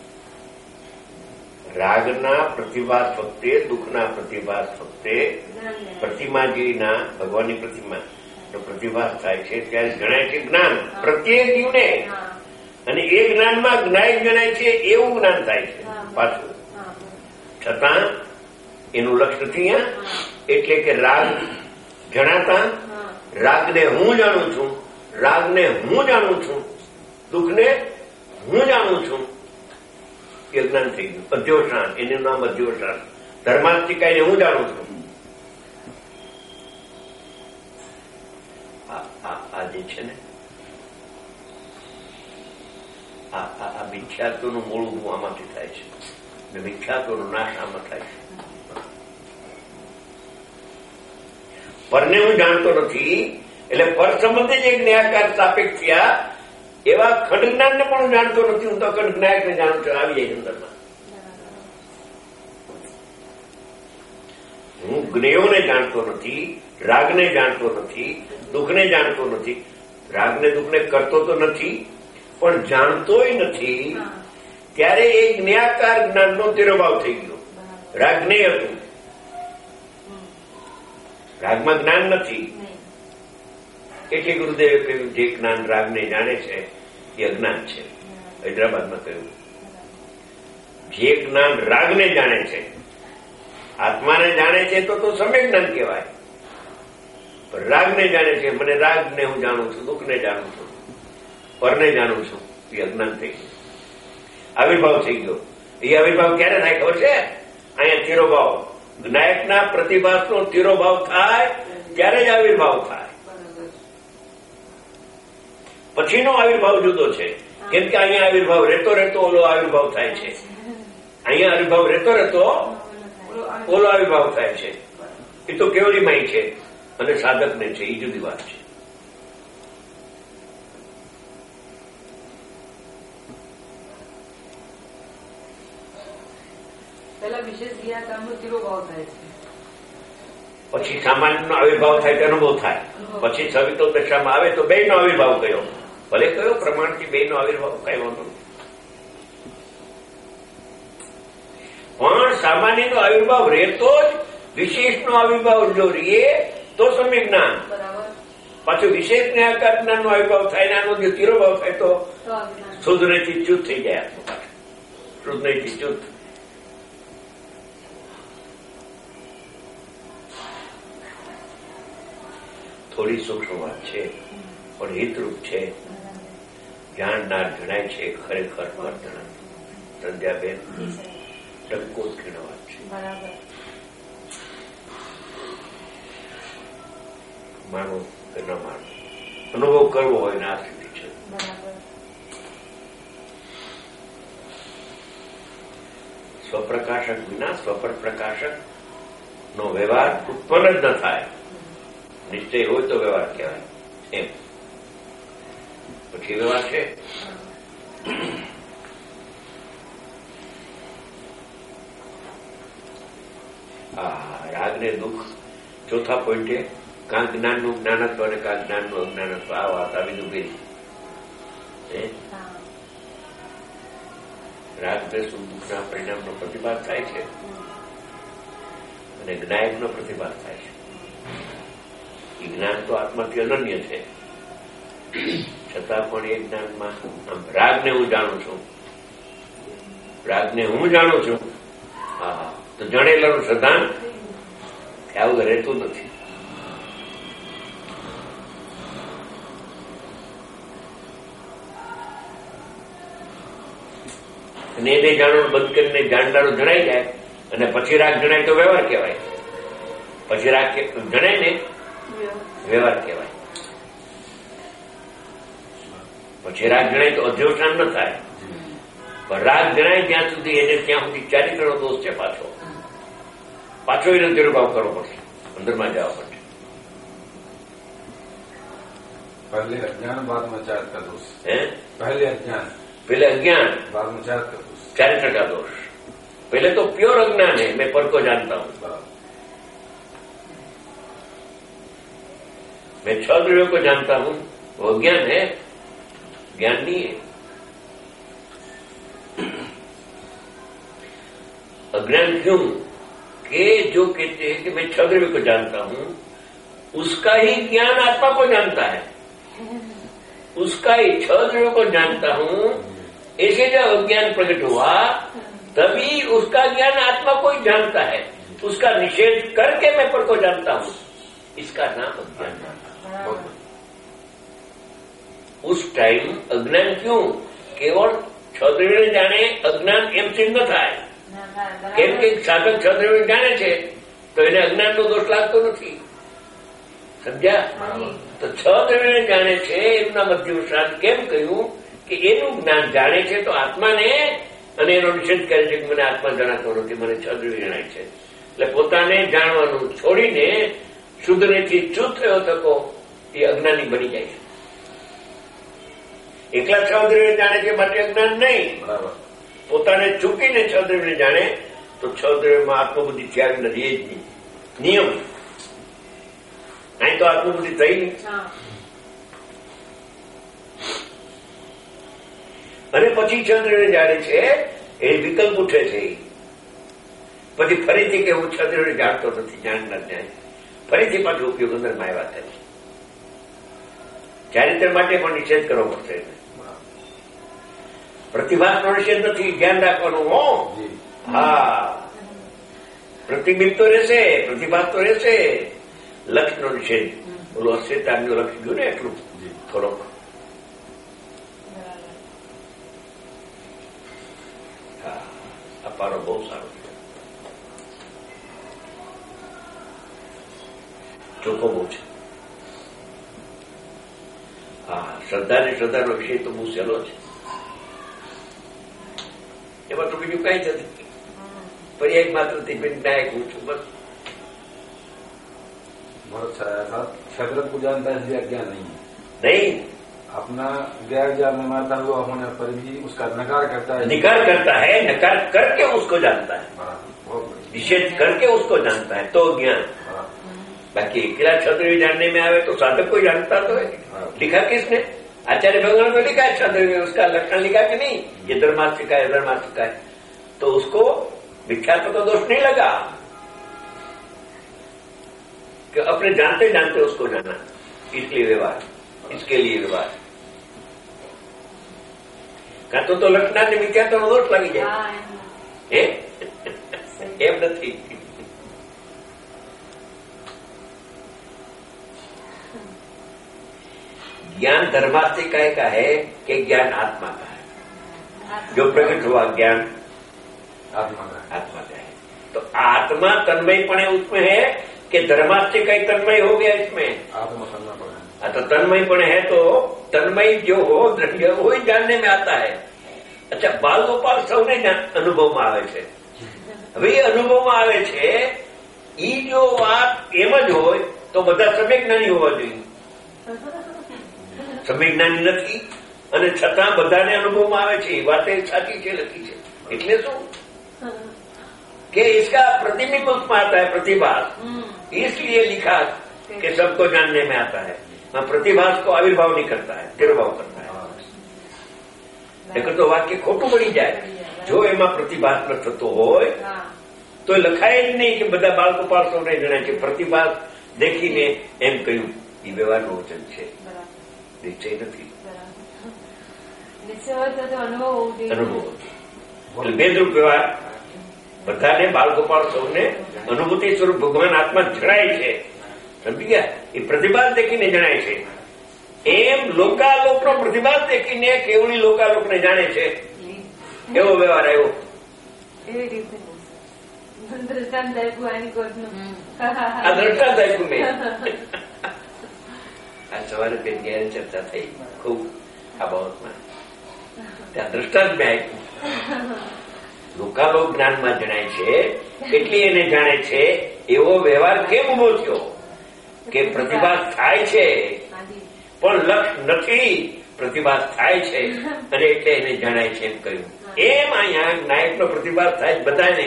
રાગના પ્રતિભાસ વખતે, દુઃખના પ્રતિભાસ વખતે જ્ઞાનને. પ્રતિમાજીના ભગવાનની પ્રતિમા નો પ્રતિભાસ થાય છે ત્યારે જણાય છે જ્ઞાન પ્રત્યેક જીવને. હા. અને એ જ્ઞાનમાં જ્ઞાયક જણાય છે એવું જ્ઞાન થાય છે હા. પાછું. હા. છતાં એનું લક્ષ નથી અહીંયા. હા. એટલે કે રાગ જણાતા હા. રાગને હું જાણું છું, રાગને હું જાણું છું, દુઃખને હું જાણું છું, એ જ્ઞાન થઈ ગયું. અધ્યોષાન, એનું નામ અધ્યોષાન. ધર્માસ્તિકાઈને હું જાણું છું. આ આ- આ જે છે ને આ આ- આ મિથ્યાત્વનું મૂળ ઊભું આમાંથી થાય છે ને મિથ્યાત્વનો નાશ આમાં થાય છે. પરને હું જાણતો નથી એટલે પર સંબંધે જે જ્ઞાકાર સાપેક્ષ થયા એવા ખંડ જ્ઞાનને પણ હું જાણતો નથી. હું તો ખંડ જ્ઞાયકને જાણું છું. આવી જાય અંદરમાં. હું જ્ઞેયોને જાણતો નથી, રાગને જાણતો નથી, દુઃખને જાણતો નથી. રાગને દુઃખને કરતો તો નથી પણ જાણતોય નથી. હા. ત્યારે એ જ્ઞાકાર જ્ઞાનનો તિરોભાવ થઈ ગયો. રાગ જ્ઞેય હતું, રાગમાં જ્ઞાન નથી. નહીં. એટલે ગુરુદેવે કહ્યું જે જ્ઞાન રાગને જાણે છે એ અજ્ઞાન છે. હૈદરાબાદમાં કહ્યું જે જ્ઞાન રાગને જાણે છે, આત્માને જાણે છે તો તો સમ્યક જ્ઞાન કહેવાય. પણ રાગને જાણે છે, મને રાગને હું જાણું છું, દુઃખને જાણું છું, પરને જાણું છું, એ અજ્ઞાન થઈ ગયું. આવિર્ભાવ થઈ ગયો. એ આવિર્ભાવ ક્યારે થાય ખબર છે? અહીંયા તિરોભાવ, જ્ઞાયકના પ્રતિભાસનો તિરોભાવ થાય ત્યારે જ આવિર્ભાવ થાય. પછીનો આવિર્ભાવ જુદો છે. કેમ કે અહીંયા આવિર્ભાવ રહેતો રહેતો ઓલો આવિર્ભાવ થાય છે. અહીંયા આવિર્ભાવ રહેતો રહેતો ઓલો આવિર્ભાવ થાય છે. એ તો કેવલીમાં છે અને સાધકને છે, એ જુદી વાત છે. પહેલા વિશેષ ક્રિયાકારનો તિરોભાવ થાય છે, પછી સામાન્યનો આવિર્ભાવ થાય તો અનુભવ થાય. પછી સવિતો દશામાં આવે તો બેયનો આવિર્ભાવ કયો, ભલે કયો પ્રમાણથી બેયનો આવિર્ભાવ કઈ વાંધો નહીં. પણ સામાન્યનો આવિર્ભાવ રહેતો જ વિશેષનો આવિર્ભાવ જો રીએ તો સમ્યક જ્ઞાન. બરાબર. પાછું વિશેષ જ્ઞાકાર જ્ઞાનનો આવિર્ભાવ થાય ને આનો જે તિરોભાવ થાય તો તો અજ્ઞાન. શુદ્ધ નૈતિક ચૂત થઈ જાય. શુદ્ધ નૈતિક ચૂત. થોડી સૂક્ષ્મ વાત છે પણ હિતરૂપ છે. જાણનાર જણાય છે ખરેખર વર્તન. સંધ્યાબેન ટંકો ખીણ વાત છે. બરાબર. માનો કે ન માનો, અનુભવ કરવો હોય ને આ સ્થિતિ છે. બરાબર. સ્વપ્રકાશક વિના સ્વપર પ્રકાશક નો વ્યવહાર ઉત્પન્ન જ ન થાય. નિશ્ચય હોય તો વ્યવહાર કહેવાય. એમ પછી વ્યવહાર છે. આ રાગ ને દુઃખ ચોથા પોઈન્ટે કાં જ્ઞાનનું જ્ઞાનત્વ અને કાં જ્ઞાનનું અજ્ઞાનત્વ. આ વાત આવી દુભેરી. રાગ દ્વેષ દુઃખના પરિણામનો પ્રતિભાસ થાય છે અને જ્ઞાનનો પ્રતિભાસ થાય છે. એ જ્ઞાન તો આત્માથી અનન્ય છે, છતાં પણ એ જ્ઞાનમાં આમ રાગને હું જાણું છું, રાગને હું જાણું છું. હા, તો જાણેલાનું સદાન આવું રહેતું નથી. અને એને જાણવાનું બંધ કરીને જાણનારું જણાઈ જાય અને પછી રાગ જણાય તો વ્યવહાર કહેવાય. પછી રાગ જણાય ને વ્યવહાર કહેવાય. પછી રાગ જણાય તો અધ્યોષણ ન થાય. પણ રાગ જણાય ત્યાં સુધી એને ત્યાં સુધી ચારિત્રનો દોષ છે. પાછો પાછો એનો તિરુભાવ કરવો પડશે, અંદરમાં જવા પડશે. पहले अज्ञान बाद में चारित्र का दोष है. पहले अज्ञान पहले अज्ञान बाद में चारित्र का दोष. चारित्र का दोष. पहले तो प्योर अज्ञान है, मैं पर को जानता हूं. मैं छह द्रव्यों को जानता हूं, वो अज्ञान है, ज्ञान नहीं है. अज्ञान क्यों? कि जो कहते हैं कि मैं छह द्रव्य को जानता हूं, उसका ही ज्ञान आत्मा को जानता है. उसका ही छह द्रव्यों को जानता हूं, ऐसे जब अज्ञान प्रकट हुआ तभी उसका ज्ञान आत्मा को ही जानता है. उसका निषेध करके मैं पर को जानता हूं, इसका नाम अज्ञान. उस टाइम अज्ञान क्यों? केवल छह द्रव्य जाने अज्ञान एम सिद्ध न થાય. કેમ કે સાધક છ દ્રવ્ય જાણે છે તો એને અજ્ઞાનનો દોષ લાગતો નથી. સમજ્યા? તો છ દ્રવ્ય જાણે છે એમના મધ્યવસાદ કેમ કહ્યું કે એનું જ્ઞાન જાણે છે તો આત્માને, અને એનો નિષેધ કરે છે કે મને આત્મા જણાતો નથી, મને છ દ્રવ્ય જણાય છે. એટલે પોતાને જાણવાનું છોડીને શુદ્ધનેથી ચૂત થયો થકો એ અજ્ઞાની બની જાય છે. એકલા છ દ્રવ્ય જાણે છે માટે અજ્ઞાન નહીં. બરાબર. પોતાને ચૂકીને છ દ્રવ્યને જાણે તો છ દ્રવ્યમાં આત્મબુદ્ધિ થયા નથી. એ જ નહીં નિયમ. અહીં તો આત્મબુદ્ધિ થઈ નહીં. અને પછી છ દ્રવ્ય જાણે છે એ વિકલ્પ ઉઠે છે. પછી ફરીથી કે હું છ દ્રવ્ય જાણતો નથી, જાણનાર જાય ફરીથી પાછો ઉપયોગ અંદરમાં આવ્યા થાય. ચારિત્ર માટે પણ નિષેધ કરવો પડશે. પ્રતિભાસનો નિષેધ નથી, ધ્યાન રાખવાનું. હો હા, પ્રતિબિંબ તો રહેશે, પ્રતિભાસ તો રહેશે. લક્ષનો નિષેધ, બોલો અશ્વેતાનું લક્ષ ગયું ને એટલું થોડોક. હા, અપારો બહુ સારો છે, ચોખ્ખો બહુ છે. હા, શ્રદ્ધા ને શ્રદ્ધાનો વિષય તો બહુ સહેલો છે. એમાં તો બીજું કઈ જ નથી. पर्याय मात्र विनायक हूं છું बस. बहुत अच्छा है साहब. छद्र को जानता है इसलिए अज्ञान नहीं है. नहीं, अपना गैर ज्ञान में मारता हुआ होने पर भी उसका नकार करता है. निकार करता है, नकार करके उसको जानता है, निषेध करके उसको जानता है तो ज्ञान. बाकी अकेला छद्र जानने में आवे तो साधक को जानता तो है. लिखा किसने? आचार्य भगवान को लिखा है छद्र, उसका लक्षण लिखा कि नहीं, ये धर्मार्थ का है, धर्मार्थ का है. तो उसको विख्यात तो दोष नहीं लगा कि अपने जानते जानते उसको जाना, इसलिए व्यवहार, इसके लिए व्यवहार. का तो, तो लक्षणा ने मिथ्या तो दोष लगी जाए. एम नहीं. ज्ञान धर्मास्तिकाय का है कि ज्ञान आत्मा का है? जो प्रकट हुआ ज्ञान आत्मा का आत्मा का है। तो आत्मा तन्मयपणे उसमें है कि धर्मास्तिकाय तन्मय हो गया इसमें? आत्मा तन्मयपणे। तो तन्मयपणे है तो तन्मय जो हो द्रव्य वो ही जानने में आता है। अच्छा, बाल गोपाल સૌને અનુભવમાં આવે છે। હવે એ અનુભવમાં આવે છે એ જો વાત એમ જ હોય તો બધા સમ્યજ્ઞાની હોવા જોઈએ। સમ્યજ્ઞાની નથી અને છતાં બધાને અનુભવમાં આવે છે, એ વાત સાચી છે, લખી છે। એટલે શું कि इसका प्रतिबिंब उसमें आता है, प्रतिभास, इसलिए लिखा कि सबको जानने में आता है। मैं प्रतिभास को आविर्भाव नहीं करता है, तिरुभाव करता है। देखो तो वाक्य खोटू पड़ी जाए। जो एमा प्रतिभास न थतो होय तो लखाय જ નહીં કે બધા બાળ ગોપાલ સૌને જણાય છે। प्रतिभास देखीને એમ કહ્યું એ વ્યવહારનું વચન છે, નિશ્ચય નથી, અનુભવ। એટલે ભેદરૂપ વ્યવહાર બધાને બાળ ગોપાલ સૌને અનુભૂતિ સ્વરૂપ ભગવાન આત્મા જણાય છે, સમજી ગયા? એ પ્રતિભાસ દેખીને જણાય છે। એમ લોકાલોકનો પ્રતિભાસ દેખીને કેવળી લોકાલોકને જાણે છે, એવો વ્યવહાર આવ્યો। એવી રીતે દ્રષ્ટાંત આપ્યું આની કોર્ટનું। આ દ્રષ્ટાંત આપ્યું મેં। આ સવારે બેન ઘેર ચર્ચા થઈ ખૂબ આ બાબતમાં, ત્યાં દ્રષ્ટાંત મેં આપ્યું। લોકાલોક જ્ઞાનમાં જણાય છે એટલે એને જાણે છે એવો વ્યવહાર કેમ ઉભો થયો કે પ્રતિભાસ થાય છે પણ લક્ષ નથી, પ્રતિભાસ થાય છે અને એટલે એને જણાય છે એમ કહ્યું। એમ અહીંયા નાયકનો પ્રતિભાસ થાય બધાને,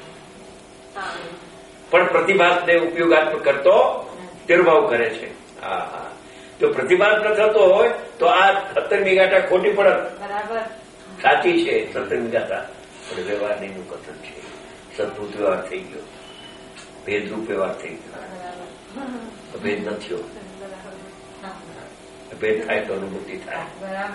પણ પ્રતિભાસને ઉપયોગાત્મક કરતો તિરુભાવ કરે છે। હા હા, જો પ્રતિભાસ ન થતો હોય તો આ સત્તરમી ગાથા ખોટી પડત, સાચી છે સત્તરમી ગાથા, પણ વ્યવહારનું કથન છે। સદભૂત વ્યવહાર થઈ ગયો, ભેદરૂપ વ્યવહાર થઈ ગયો, ભેદ ન થયો। ભેદ થાય તો અનુભૂતિ થાય,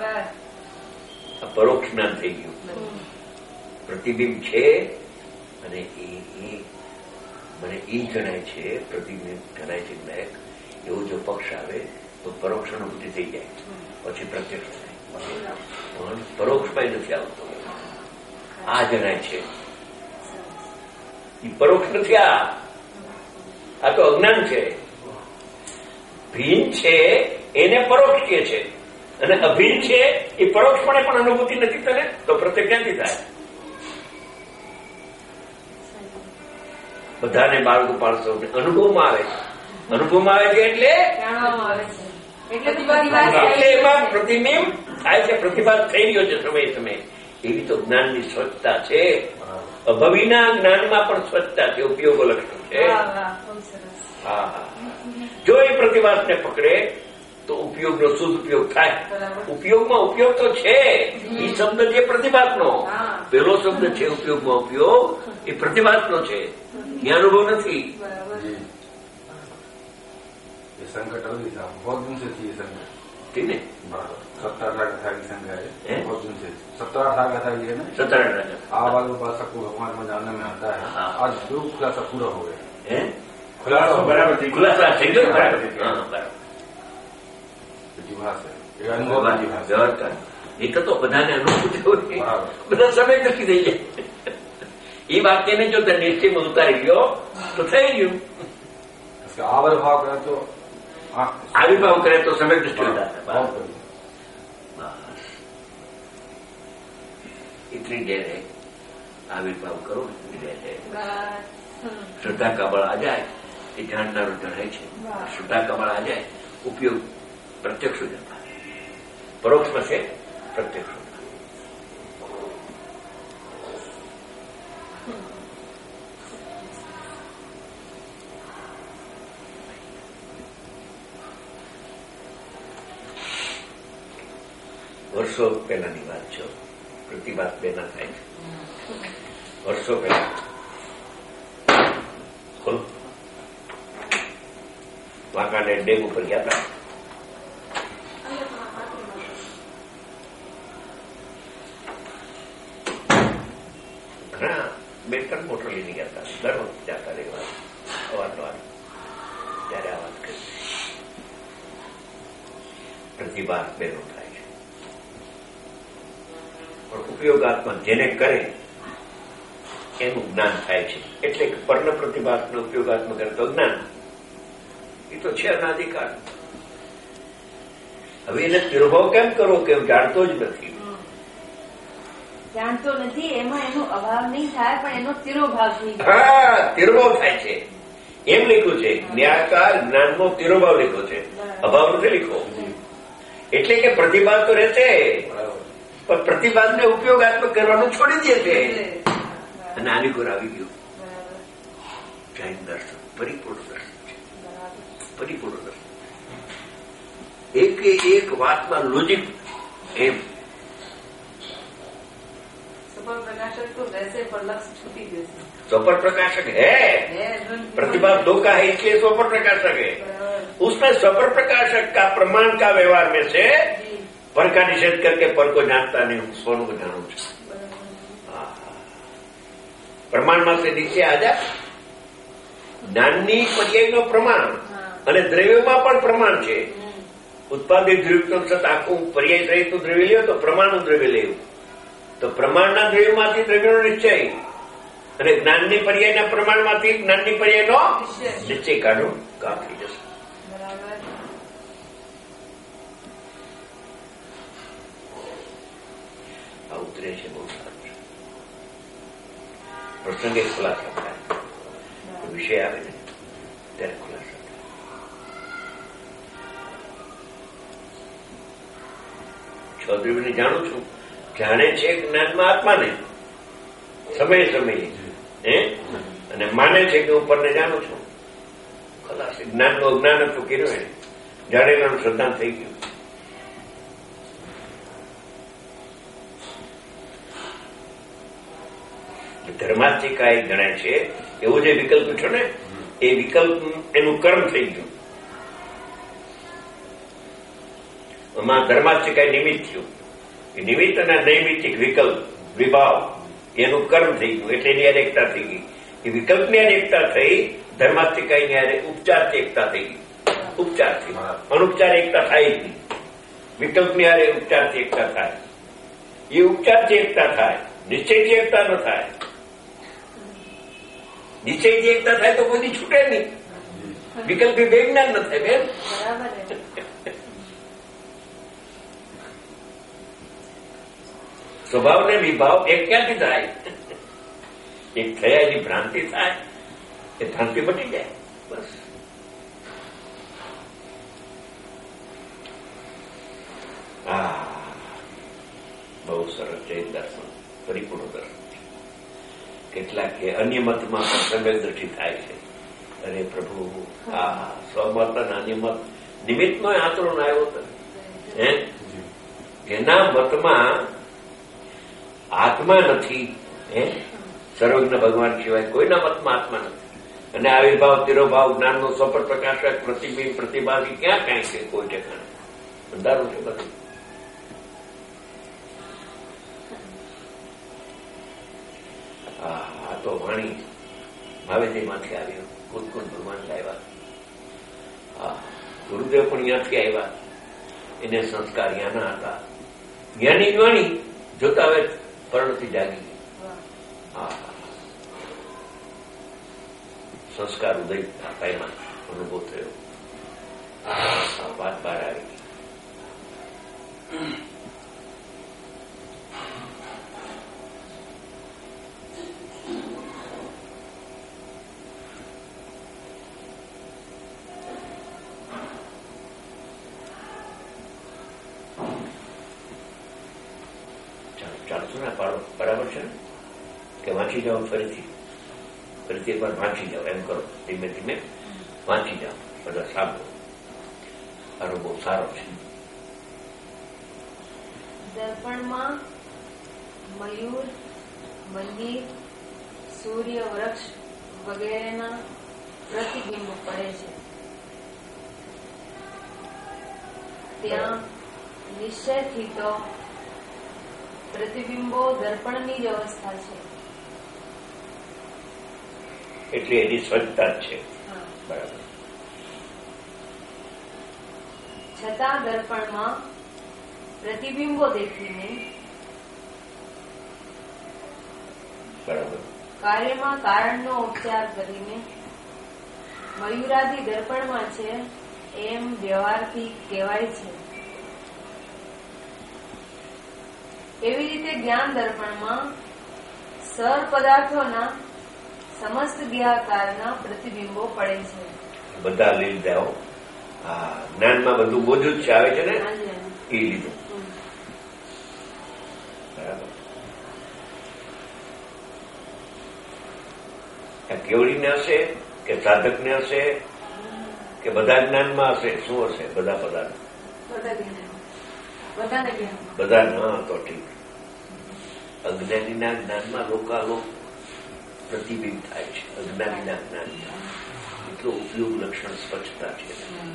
પરોક્ષ જ્ઞાન થઈ ગયું। પ્રતિબિંબ છે અને એ મને એ જણાય છે, પ્રતિબિંબ જણાય છે જ્ઞાયક, એવો જો પક્ષ આવે તો પરોક્ષ અનુભૂતિ થઈ જાય, પછી પ્રત્યક્ષ થાય, પણ પરોક્ષમાં નથી આવતો। આ જણાય છે એ પરોક્ષ નથી, આ આ તો અજ્ઞાન છે। ભીન છે એને પરોક્ષ કે છે અને અભિન છે એ પરોક્ષપણે પણ અનુભૂતિ નથી તને તો પ્રત્યક્ષ ક્યાંથી થાય? બધાને બાળ ગોપાલ સૌને અનુભવમાં આવે છે, અનુભવમાં આવે છે એટલે એટલે એમાં પ્રતિબિંબ થાય છે, પ્રતિભાસ થઈ રહ્યો છે સમય સમય। એવી તો જ્ઞાનની સ્વચ્છતા છે, અભવિના જ્ઞાનમાં પણ સ્વચ્છતા છે, ઉપયોગો લક્ષણ છે। હા હા, જો એ પ્રતિભાસને પકડે તો ઉપયોગનો શુદ્ધ ઉપયોગ થાય। ઉપયોગમાં ઉપયોગ તો છે, એ શબ્દ છે પ્રતિભાસનો, પેલો શબ્દ છે ઉપયોગમાં ઉપયોગ, એ પ્રતિભાસનો છે, એ અનુભવ નથી। संकट अवधि था, बहुत दिन से थी ये संकट, ठीक है? सत्तर अठारह कथा की संख्या है, बहुत दिन से सत्तर अठारह कथा की है ना, सत्तर अठारह आवाज उपासक को भगवान को जानने में आता है। आज दो खुलासा पूरा हो गया है, खुलासा बराबर थी, खुलासा થઈ ગયો બરાબર। જીભાસ છે, એ અનુભવ જીભાસ વ્યવહાર કર, એ તો બધાને અનુભૂતિ હોય, બધા સમય નથી થઈ જાય। એ વાક્યને જો તે નિશ્ચયમાં ઉતારી ગયો તો થઈ ગયું। आविर्भाव करे तो आविर्भाव करे तो समय दृष्टि हो जाता है, इतनी देर है आविर्भाव करो, इतनी देर है श्रद्धा का बल आ जाए, ये जाननारो जणाय છે, श्रद्धा का बल आ जाए, उपयोग प्रत्यक्ष हो जाता है, परोक्ष में से प्रत्यक्ष होता है। વર્ષો પહેલાની વાત છે, પ્રતિભાસ બે ના થાય છે, વર્ષો પહેલા વાંકાનેર ડેમ ઉપર ગયા હતા, ઘણા બે ત્રણ મોટર લઈને ગયા હતા, દર વખતે જતા રહેવા અવારનવાર, ત્યારે આ વાત કરી। પ્રતિભાસ બેનો થાય છે. પણ ઉપયોગાત્મક જેને કરે એનું જ્ઞાન થાય છે. એટલે કે પર્ણ પ્રતિભાસનો ઉપયોગાત્મક કરે તો જ્ઞાન, એ તો છે અનાધિકાર. હવે એને તિરોભાવ કેમ કરો કે જાણતો જ નથી, જાણતો નથી, એમાં એનો અભાવ નહીં થાય પણ એનો તિરોભાવ થઈ જાય. હા, તિરોભાવ થાય છે એમ લખ્યું છે. ન્યાયકાર જ્ઞાનનો તિરોભાવ લખ્યો છે, અભાવ નથી લખ્યો. એટલે કે પ્રતિભાસ તો રહેશે પણ પ્રતિભાસને ઉપયોગાત્મક કરવાનું છોડી દે છે. અને આની આવી ગયું જૈન દર્શન, પરિપૂર્ણ દર્શન છે, પરિપૂર્ણ દર્શન. એક એક વાતમાં લોજિક એમ. પ્રકાશક તો वैसे पर लक्ष्य छूटी जैसे स्वपर प्रकाशक है, प्रतिभा दो का है इसलिए स्वपर प्रकाशक है. उसमें स्वपर प्रकाशक का प्रमाण का व्यवहार में से पर का निषेध करके पर को जानता नहीं, हूं स्वનું को જાણું છું. પ્રમાણમાં से નીચે આ જાય. જ્ઞાનની પર્યાયનો પ્રમાણ અને દ્રવ્યમાં પણ પ્રમાણ છે. ઉત્પાદિત દ્રવ્યનું સત આખું પર્યાય સહિતનું દ્રવ્ય લ્યો તો પ્રમાણનું દ્રવ્ય લેવું, તો પ્રમાણના દ્રવ્યમાંથી દ્રવ્યનો નિશ્ચય અને જ્ઞાનની પર્યાયના પ્રમાણમાંથી જ્ઞાનની પર્યાયનો નિશ્ચય કાઢો, કામ થઈ જશે. આ ઉતરે છે, બહુ સારું છે. પ્રસંગે ખુલાસા થાય, વિષય આવે ને ત્યારે ખુલાસા થાય. છ દ્રવ્યને જાણું છું, જાણે છે જ્ઞાનમાં આત્માને સમયે સમયે, હે અને માને છે કે ઉપરને જાણું છું. ખલાસ. જ્ઞાનનું અજ્ઞાન હતું કર્યું એને, જાણેલાનું શ્રદ્ધાન થઈ ગયું. ધર્માસ્તિકા એ ગણાય છે. એવો જે વિકલ્પ છો ને એ વિકલ્પ એનું કર્મ થઈ ગયું. એમાં ધર્માસ્તિકા નિમિત્ત થયું. નિમિત્ત અને નૈમિત્તિક વિકલ્પ વિભાવ એનું કર્મ થઈ ગયું, એટલે એની યારે એકતા થઈ ગઈ. એ વિકલ્પની યારે એકતા થઈ, ધર્માસ્તિકાની યારે ઉપચારથી એકતા થઈ ગઈ. ઉપચારથી, અનુપચાર એકતા થાય જ નહીં. વિકલ્પની યારે ઉપચારથી એકતા થાય, એ ઉપચારથી એકતા થાય, નિશ્ચયથી એકતા ન થાય. નિશ્ચયથી એકતા થાય તો કોઈની છૂટે નહીં. વિકલ્પી બેજ્ઞાન ન થાય બેન. સ્વભાવ ને વિભાવ એક ક્યાંથી થાય? એક થયા એની ભ્રાંતિ થાય, એ ભ્રાંતિ મટી જાય બસ. આ બહુ સરસ જૈન દર્શન, પરિપૂર્ણ દર્શન. કેટલાક કે અન્ય મતમાં પણ સમ્યક દ્રષ્ટિ થાય છે. અરે પ્રભુ, આ સ્વમત અને અન્ય મત નિમિત્તનો આંતરો ના આવ્યો હતો હે, એના મતમાં આત્મા નથી. હે, સર્વજ્ઞ ભગવાન સિવાય કોઈના મતમાં આત્મા નથી. અને આવિર્ભાવ, તિરોભાવ, જ્ઞાનનો સ્વપર પ્રકાશક, પ્રતિબિંબ, પ્રતિભાવી ક્યાં કાંઈ છે? કોઈ ઠેકાણે અંધારું છે બધું. આ તો વાણી ભાવેજીમાંથી આવ્યો. કુદકુદ ભગવાન લાવ્યા. હા, ગુરુદેવ પણ ત્યાંથી આવ્યા. એને સંસ્કાર ત્યાંના હતા. જ્ઞાની વાણી જોતા હવે પરણથી જાગી ગઈ. હા, સંસ્કાર ઉદય પાયમાં અનુભવ થયો. વાત બહાર આવી ગઈ. ચાલશું ના પાડો બરાબર છે ને? કે વાંચી જાઓ ફરીથી ફરીથી એકવાર વાંચી જાઓ એમ કરો. ધીમે ધીમે વાંચી જાઓ, બધા સાંભળો. મારો બહુ સારો છે. દર્પણમાં મયુર, મંદિર, સૂર્ય, વૃક્ષ વગેરેના પ્રતિબિંબો પડે છે. ત્યાં નિશ્ચયથી તો પ્રતિબિંબો દર્પણની જ અવસ્થા છે. એટલે એની સ્વચ્છતા જ છે. બરાબર. છતાં દર્પણમાં પ્રતિબિંબો દેખીને બરાબર કાર્યમાં કારણનો ઉપચાર કરીને મયુરાદી દર્પણમાં છે એમ વ્યવહારથી કહેવાય છે. એવી રીતે જ્ઞાન દર્પણમાં સર પદાર્થોના સમસ્ત દેહાકારના પ્રતિબિંબો પડે છે. બધા લઈ લીધા. હા, જ્ઞાનમાં બધું બોજું જ આવે છે ને, એ લીધું. બરાબર. કેવડીને હશે કે સાધકને હશે કે બધા જ્ઞાનમાં હશે? શું હશે? બધા પદાર્થ બધા. હા, તો ઠીક. અજ્ઞાનીના જ્ઞાનમાં લોકાલોક પ્રતિબિંબ થાય છે. અજ્ઞાનીના જ્ઞાનમાં એટલો ઉપયોગ લક્ષણ સ્પષ્ટતા છે.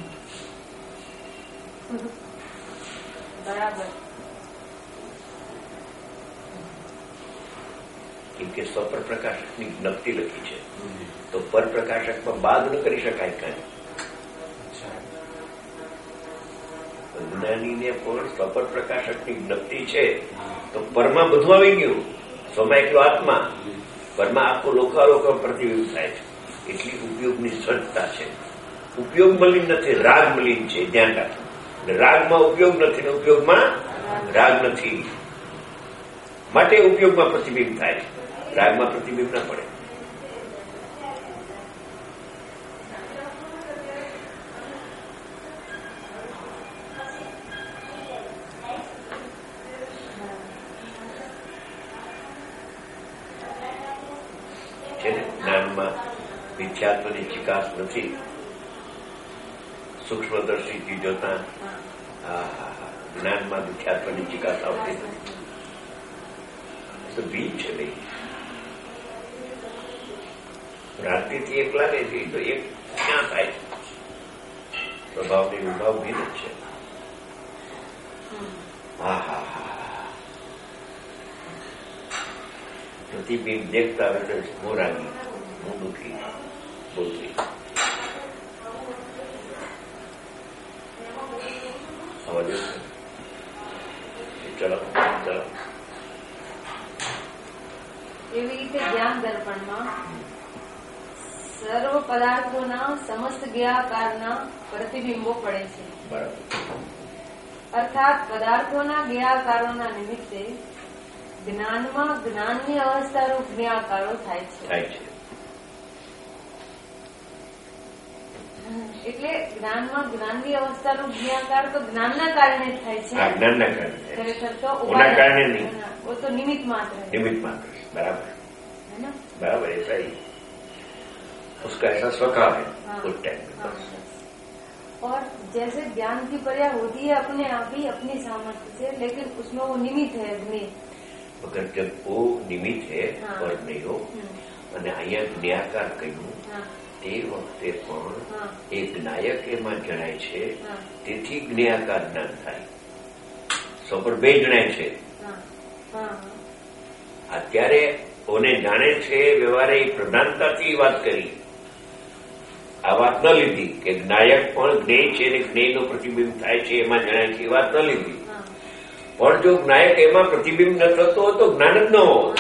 બરાબર. કેમ કે સ્વપરપ્રકાશકની જ્ઞપ્તિ લખી છે, તો પરપ્રકાશકમાં બાદ ન કરી શકાય કાંઈ. જ્ઞાનીને પણ સ્વપરપ્રકાશકની જ્ઞપ્તિ છે, તો પરમાં બધું આવી ગયું. સ્વમાં એકલો આત્મા, પરમાં આખો લોકાલોક પ્રતિબિંબ થાય છે. એટલી ઉપયોગની સજ્જતા છે. ઉપયોગ મલિન નથી, રાગ મલિન છે. ધ્યાન રાખો. રાગમાં ઉપયોગ નથી ને ઉપયોગમાં રાગ નથી, માટે ઉપયોગમાં પ્રતિબિંબ થાય છે. રાગમાં પ્રતિબિંબ ના પડે. છે ને, જ્ઞાનમાં મિથ્યાત્વની ચિકાસ નથી. સૂક્ષ્મદર્શીથી જોતા જ્ઞાનમાં મિથ્યાત્વની ચિકાસ આવતી નથી. તો ભીજ છે નહીં. ભ્રાંતિથી એક લાગે છે તો એક ક્યાં થાય છે? સ્વભાવની વિભાવ ભીન જ છે. હા હા હા. પ્રતિબિંબ દેખતા હોય તો હું રાગી, હું દુઃખી બોલતી. અવાજ ચલો ચલો. એવી રીતે જ્ઞાન દર્પણમાં સર્વ પદાર્થોના સમસ્ત જ્ઞાકારના પ્રતિબિંબો પડે છે. બરાબર. અર્થાત પદાર્થોના જ્ઞાકારોના નિમિત્તે જ્ઞાનમાં જ્ઞાનની અવસ્થારૂપ જ્ઞાકારો થાય છે. થાય છે. એટલે જ્ઞાનમાં જ્ઞાનની અવસ્થારૂપ જ્ઞાકાર તો જ્ઞાનના કારણે જ થાય છે. આ જ્ઞાનના કારણે. ખરેખર તો ઓના કારણે નહીં. वो तो निमित्त मात्र है. निमित्त मात्र. बराबर है ना. बराबर ऐसा ही उसका ऐसा स्वभाव है. हाँ, उस टाइम हाँ, और जैसे ज्ञान की पर्या होती है अपने आप ही अपनी सामर्थ्य से, लेकिन उसमें वो निमित्त है अग्नि. मगर जब वो निमित्त है हाँ, पर नहीं हो અને અહીંયા જ્ઞાકાર કહ્યું તે વખતે પણ એક નાયક એમાં જણાય છે, તેથી જ્ઞાકાર જ્ઞાન થાય. સો પર બે જણાય છે. અત્યારે ઓને જાણે છે વ્યવહારે પ્રધાનતાથી વાત કરી, આ વાત ન લીધી કે જ્ઞાયક પણ જ્ઞેય છે અને જ્ઞેયનું પ્રતિબિંબ થાય છે એમાં જણાય છે, એ વાત ન લીધી. પણ જો જ્ઞાયક એમાં પ્રતિબિંબ ન થતો તો જ્ઞાન જ ન હોત.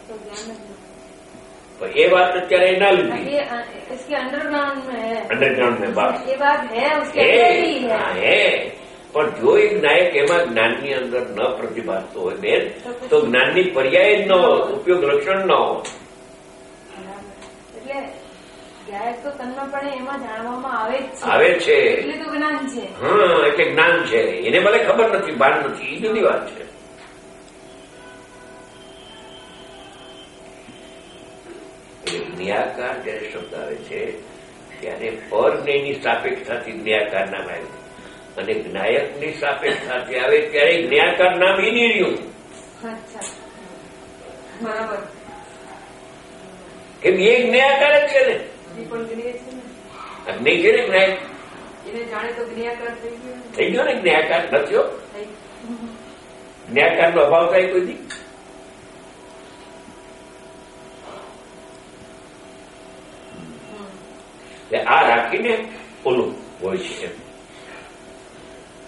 ये बात અત્યારે ना लीधी. ये इसके अंडरग्राउंड में है. अंडरग्राउंड में बात ये बात है उसके अंदर ही है. हाँ है. પણ જો એક નાયક એમાં જ્ઞાનની અંદર ન પ્રતિભાસતો હોય બેન, તો જ્ઞાનની પર્યાય જ ન હોત, ઉપયોગ લક્ષણ ન હોત. એટલે જ્ઞાયક તો તન્મપણે એમાં જાણવામાં આવે જ છે. આવે છે એટલે તો જ્ઞાન છે. હા, એટલે જ્ઞાન છે. એને ભલે ખબર નથી, ભાન નથી, એ જુદી વાત છે. જ્ઞાકાર જયારે શબ્દ આવે છે ત્યારે પર જ્ઞેયની સાપેક્ષતાથી જ્ઞાકાર નામ આવ્યું, અને જ્ઞાયકની સાપેક્ષતાથી આવે ત્યારે જ્ઞાકાર નામ એ નહીં રહ્યું. બરાબર. કેમ એ જ્ઞાકાર જ છે ને, અગ્નિ છે ને જ્ઞાયક. એને જાણે તો જ્ઞાકાર થઈ ગયો. થઈ ગયો ને જ્ઞાકાર નથી. જ્ઞાકાર નો અભાવ થાય કોઈ દી? આ રાખીને ઓલું હોય છે.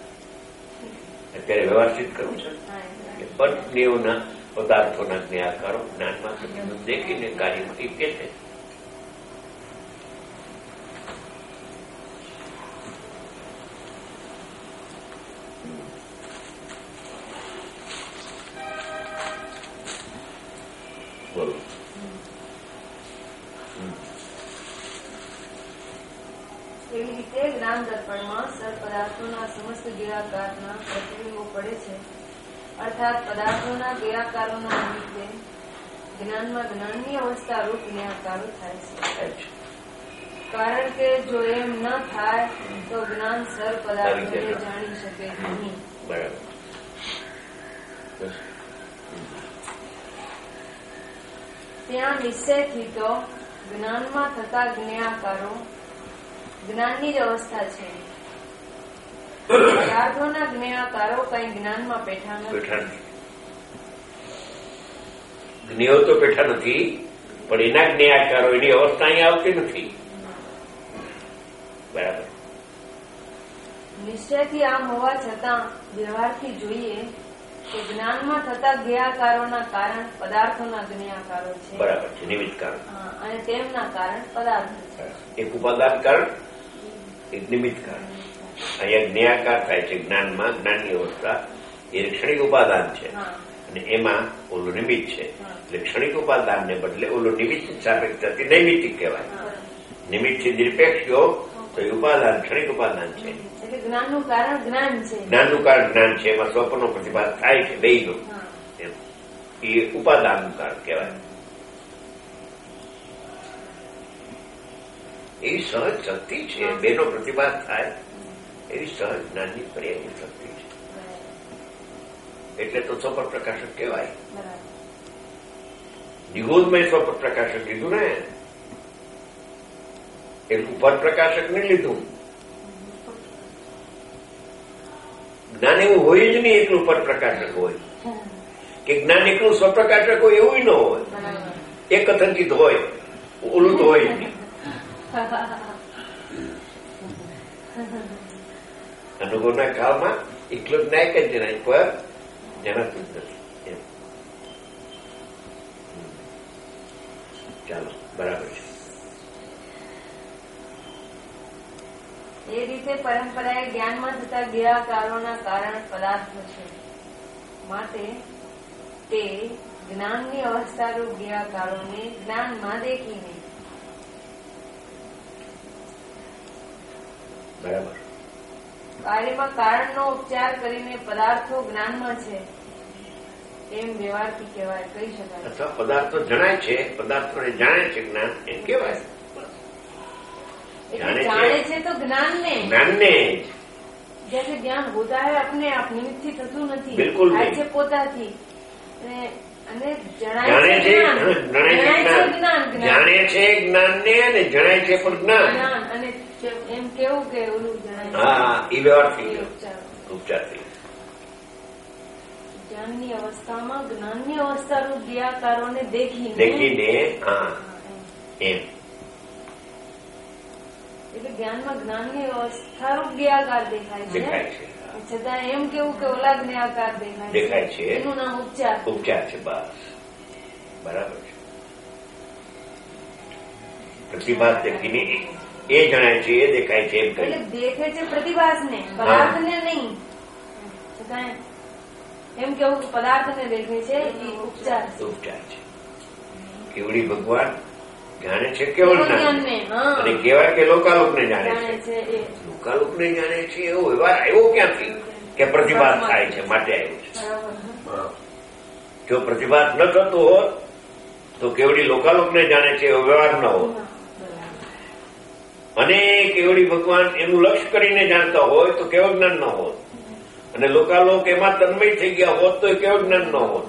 ત્યારે વ્યવસ્થિત કરવું છે. હા, એ પટનીઓના પદાર્થોના જ્ઞાકારો જ્ઞાનમાં પ્રતિબંધ દેખીને કાર્યમાં એ કે છે. બોલો. એવી રીતે જ્ઞાન દર્પણમાં સર પદાર્થોના સમસ્ત ગેયાકારના પ્રતિબિંબો પડે છે. અર્થાત પદાર્થોના ગેયાકારોના નિમિત્તે જ્ઞાનમાં જ્ઞાનની અવસ્થા રૂપ ગેયાકારો થાય છે. કારણ કે જો એમ ન થાય તો જ્ઞાન સર પદાર્થોને જાણી શકે નહીં. બરાબર. ત્યાં નિશ્ચયથી તો જ્ઞાનમાં થતા જ્ઞાકારો જ્ઞાનની જ અવસ્થા છે. પદાર્થોના જ્ઞાકારો કઈ જ્ઞાનમાં પેઠા નથી. જ્ઞેયો તો પેઠા નથી, પણ એના જ્ઞાકારો એની અવસ્થા અહીંયા આવતી નથી. બરાબર. નિશ્ચયથી આમ હોવા છતાં વ્યવહારથી જોઈએ કે જ્ઞાનમાં થતા જ્ઞાકારોના કારણ પદાર્થોના જ્ઞાકારો છે. બરાબર છે. નિમિત્ત કારણ. અને તેમના કારણ પદાર્થ છે. એક ઉપાદાન કારણ, એક નિમિત્ત કારણ. અહીંયા જ્ઞાકાર થાય છે જ્ઞાનમાં. જ્ઞાનની અવસ્થા એ ક્ષણિક ઉપાદાન છે અને એમાં ઓલું નિમિત્ત છે. એટલે ક્ષણિક ઉપાદાનને બદલે ઓલું નિમિત્ત સાપેક્ષતાથી નૈમિત્તિક કહેવાય. નિમિત્તથી નિરપેક્ષ તો એ ઉપાદાન ક્ષણિક ઉપાદાન છે. એટલે જ્ઞાનનું કારણ જ્ઞાન છે. જ્ઞાનનું કારણ જ્ઞાન છે. એમાં સ્વપ્નનો પ્રતિભાસ થાય છે બેયનો. એ ઉપાદાનનું કારણ કહેવાય. એવી સહજ શક્તિ છે. બેનો પ્રતિભાસ થાય એવી સહજ જ્ઞાનની પર્યાયની શક્તિ છે. એટલે તો સ્વપર પ્રકાશક કહેવાય. નિગોદમાં સ્વપર પ્રકાશક લીધું ને, એટલું પર પ્રકાશક નહીં લીધું. જ્ઞાન એવું હોય જ નહીં એકલું પર પ્રકાશક હોય, કે જ્ઞાન એકલું સ્વપ્રકાશક હોય એવું ન હોય. એક કથનચિત હોય, ઓલું તો હોય જ નહીં. અનુભવના કાળમાં એકલો જ નાયક જ જણાય, પર જણાતું જ નથી. એમ ચાલો, બરાબર છે. એ રીતે પરંપરાએ જ્ઞાનમાં થતા ગેયાકારોના કારણ પદાર્થો છે. માટે તે જ્ઞાનની અવસ્થારૂપ ગેયાકારોને જ્ઞાનમાં દેખીને બરાબર કાર્યમાં કારણનો ઉપચાર કરીને પદાર્થો જ્ઞાનમાં છે એમ વ્યવહારથી કહેવાય, કહી શકાય. અથવા પદાર્થો જણાય છે, પદાર્થોને જાણે છે જ્ઞાન એમ કહેવાય. जाने से तो ज्ञान ने ज्ञान ने जैसे ज्ञान होता है अपने आप निमित्त થી થતું નથી. બિલકુલ થાય છે પોતાથી. અને જાણે છે જાણે છે જ્ઞાન ને અને જણાય છે પણ જ્ઞાન. અને એમ કેવું કે ઓલું જણાય. હા, એ વ્યવહાર થઈ ગયો, ઉપચાર થઈ ગયો. જ્ઞાનની અવસ્થામાં જ્ઞાનની અવસ્થા રૂપ ક્રિયાકારોને દેખીને દેખીને હા એમ એટલે જ્ઞાનમાં જ્ઞાનની અવસ્થારૂપ જ્ઞાકાર દેખાય છે. દેખાય છે. છતાં એમ કેવું કે ઓલા જ્ઞાકાર દેખાય દેખાય છે. એનું નામ ઉપચાર. ઉપચાર છે. બસ બરાબર છે. પ્રતિભાસ દેખીને એ જણાય છે, એ દેખાય છે એમ કહી. એટલે દેખે છે પ્રતિભાસ ને, પદાર્થ ને નહીં. છતાં એમ કેવું કે પદાર્થ ને દેખે છે એ ઉપચાર ઉપચાર છે. કેવડી ભગવાન જાણે છે કેવળ જ્ઞાન અને કહેવાય કે લોકાલોક ને જાણે છે. લોકાલોક ને જાણે છે એવો વ્યવહાર આવ્યો ક્યાંથી કે પ્રતિભાસ થાય છે માટે આવ્યો છે. જો પ્રતિભાસ ન થતો હોત તો કેવડી લોકાલોક ને જાણે છે એવો વ્યવહાર ન હોત. અને કેવડી ભગવાન એનું લક્ષ્ય કરીને જાણતા હોય તો કેવું જ્ઞાન ન હોત. અને લોકાલોક એમાં તન્મય થઈ ગયા હોત તો એ કેવું જ્ઞાન ન હોત.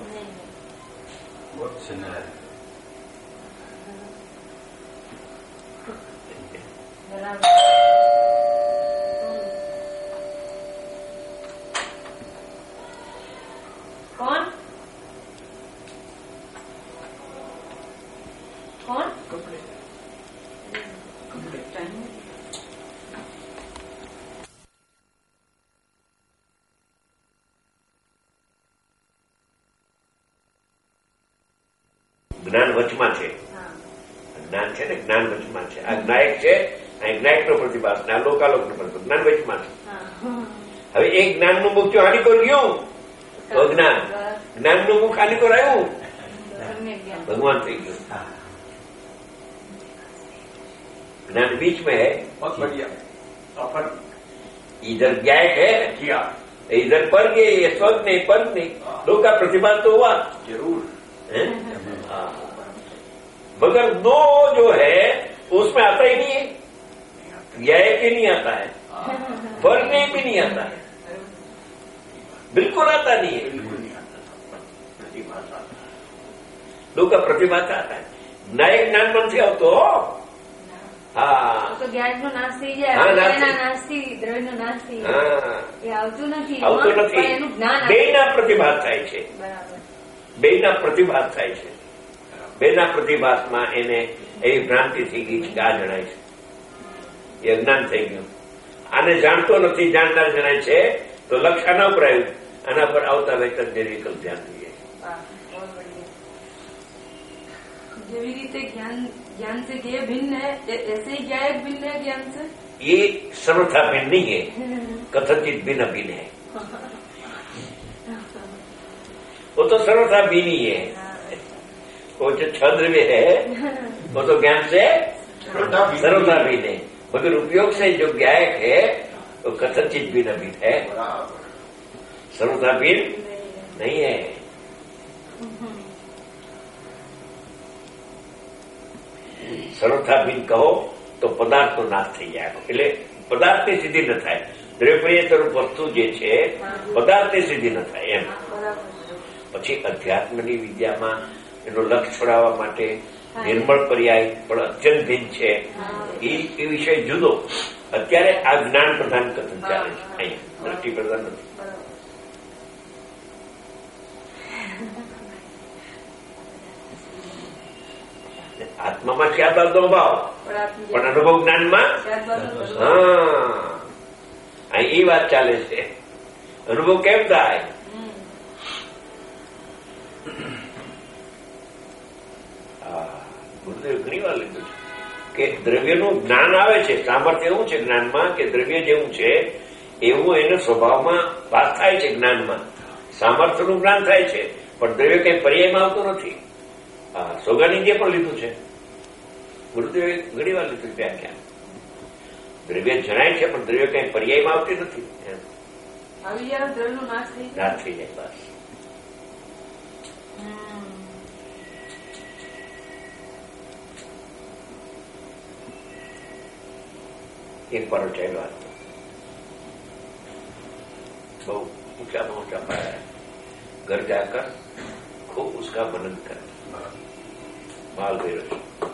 કોણ કોણ જ્ઞાન વચમાં છે. જ્ઞાન છે ને જ્ઞાન વચમાં છે. આ જ્ઞાયક છે, આ જ્ઞાયકનો પ્રતિભાસ ને આ લોકાલોકનો પ્રતિભાસ. જ્ઞાન વચમાં છે. હવે એ જ્ઞાનનું મુખ જો હાનિકોર ગયું તો જ્ઞાન, જ્ઞાનનું મુખ હાનિકોર આવ્યું भगवान થઈ ગયું. ज्ञान बीच में है, बहुत बढ़िया. अपन इधर ज्ञायक है किया इधर पर के ये स्वर्ग नहीं पर नहीं, लोग का प्रतिभा तो हुआ जरूर है? मगर दो जो है उसमें आता ही नहीं है. ज्ञायक ही नहीं आता है, पर नहीं भी नहीं आता है, बिल्कुल आता नहीं है. बिल्कुल नहीं आता. प्रतिभासा लोग का प्रतिभासा आता है. न्यायिक ज्ञान मन से આવતો. હા તો જ્ઞાનનો નાશ થઈ જાય, હા, નાશ એના થઈ- નાશથી દ્રવ્યનો નાશ થઈ હા જાય. એ આવતું નથી આવતું પણ નથી. એનું જ્ઞાન આવે. બેના પ્રતિભાસ થાય છે. બરાબર. બેના પ્રતિભાસ થાય છે. બેના પ્રતિભાસમાં એને એવી ભ્રાંતિ થઈ ગઈ છે કે આ જણાય છે, એ અજ્ઞાન થઈ ગયું. આને જાણતો નથી, જાણનાર જણાય છે તો લક્ષ આના ઉપર આવ્યું. આના પર આવતા વેતન જે વિકલ્પ ધ્યાન દઈએ. વાહ, બહુ બઢિયા. જેવી રીતે જ્ઞાન ज्ञान से ज्ञेय भिन्न है, ए- ऐसे ही ज्ञायक भिन्न है ज्ञान से. ये सर्वथा भिन्न नहीं है, कथनचित भिन्न भिन्न है. वो तो सर्वथा भिन्न ही है. वो जो छह द्रव्य है वो तो ज्ञान से सर्वथा भिन्न है, मगर उपयोग से जो ज्ञायक है वो कथनचित भिन्न भिन्न है, सर्वथा भिन्न नहीं है. સરળતા ભીન કહો તો પદાર્થનો નાશ થઈ જાય. એટલે પદાર્થની સિદ્ધિ ન થાય. દ્રવ્ય સ્વરૂપ વસ્તુ જે છે પદાર્થની સિદ્ધિ ન થાય એમ. પછી અધ્યાત્મની વિદ્યામાં એનો લક્ષ છોડાવવા માટે નિર્મળ પર્યાય પણ અત્યંત ભિન્ન છે. એ વિષય જુદો. અત્યારે આ જ્ઞાન પ્રધાન કથન ચાલે છે, અહીંયા દ્રષ્ટિ પ્રધાન નથી. આત્મામાં ખ્યાતનો ભાવ પણ અનુભવ જ્ઞાનમાં હા અહીં એ વાત ચાલે છે. અનુભવ કેમ થાય? ગુરુદેવ ઘણી વાર લીધું છે કે દ્રવ્યનું જ્ઞાન આવે છે. સામર્થ્ય એવું છે જ્ઞાનમાં કે દ્રવ્ય જેવું છે એવું એનો સ્વભાવમાં વાત થાય છે. જ્ઞાનમાં સામર્થ્યનું જ્ઞાન થાય છે પણ દ્રવ્ય કઈ પર્યાયમાં આવતું નથી. હા, સોગાનીજીએ પણ લીધું છે. ગુરુદેવે ઘણી વાર લીધું વ્યાખ્યાન. દ્રવ્ય જણાય છે પણ દ્રવ્ય કઈ પર્યાયમાં આવતી નથી. આવી જાય દ્રવ્યનો નાશ થઈ જાય. નાશ થઈ જાય બસ. एक बार चाहे बात बहुत ऊंचा ऊंचा पाया है. घर जाकर खूब उसका मनन कर माल बेरोज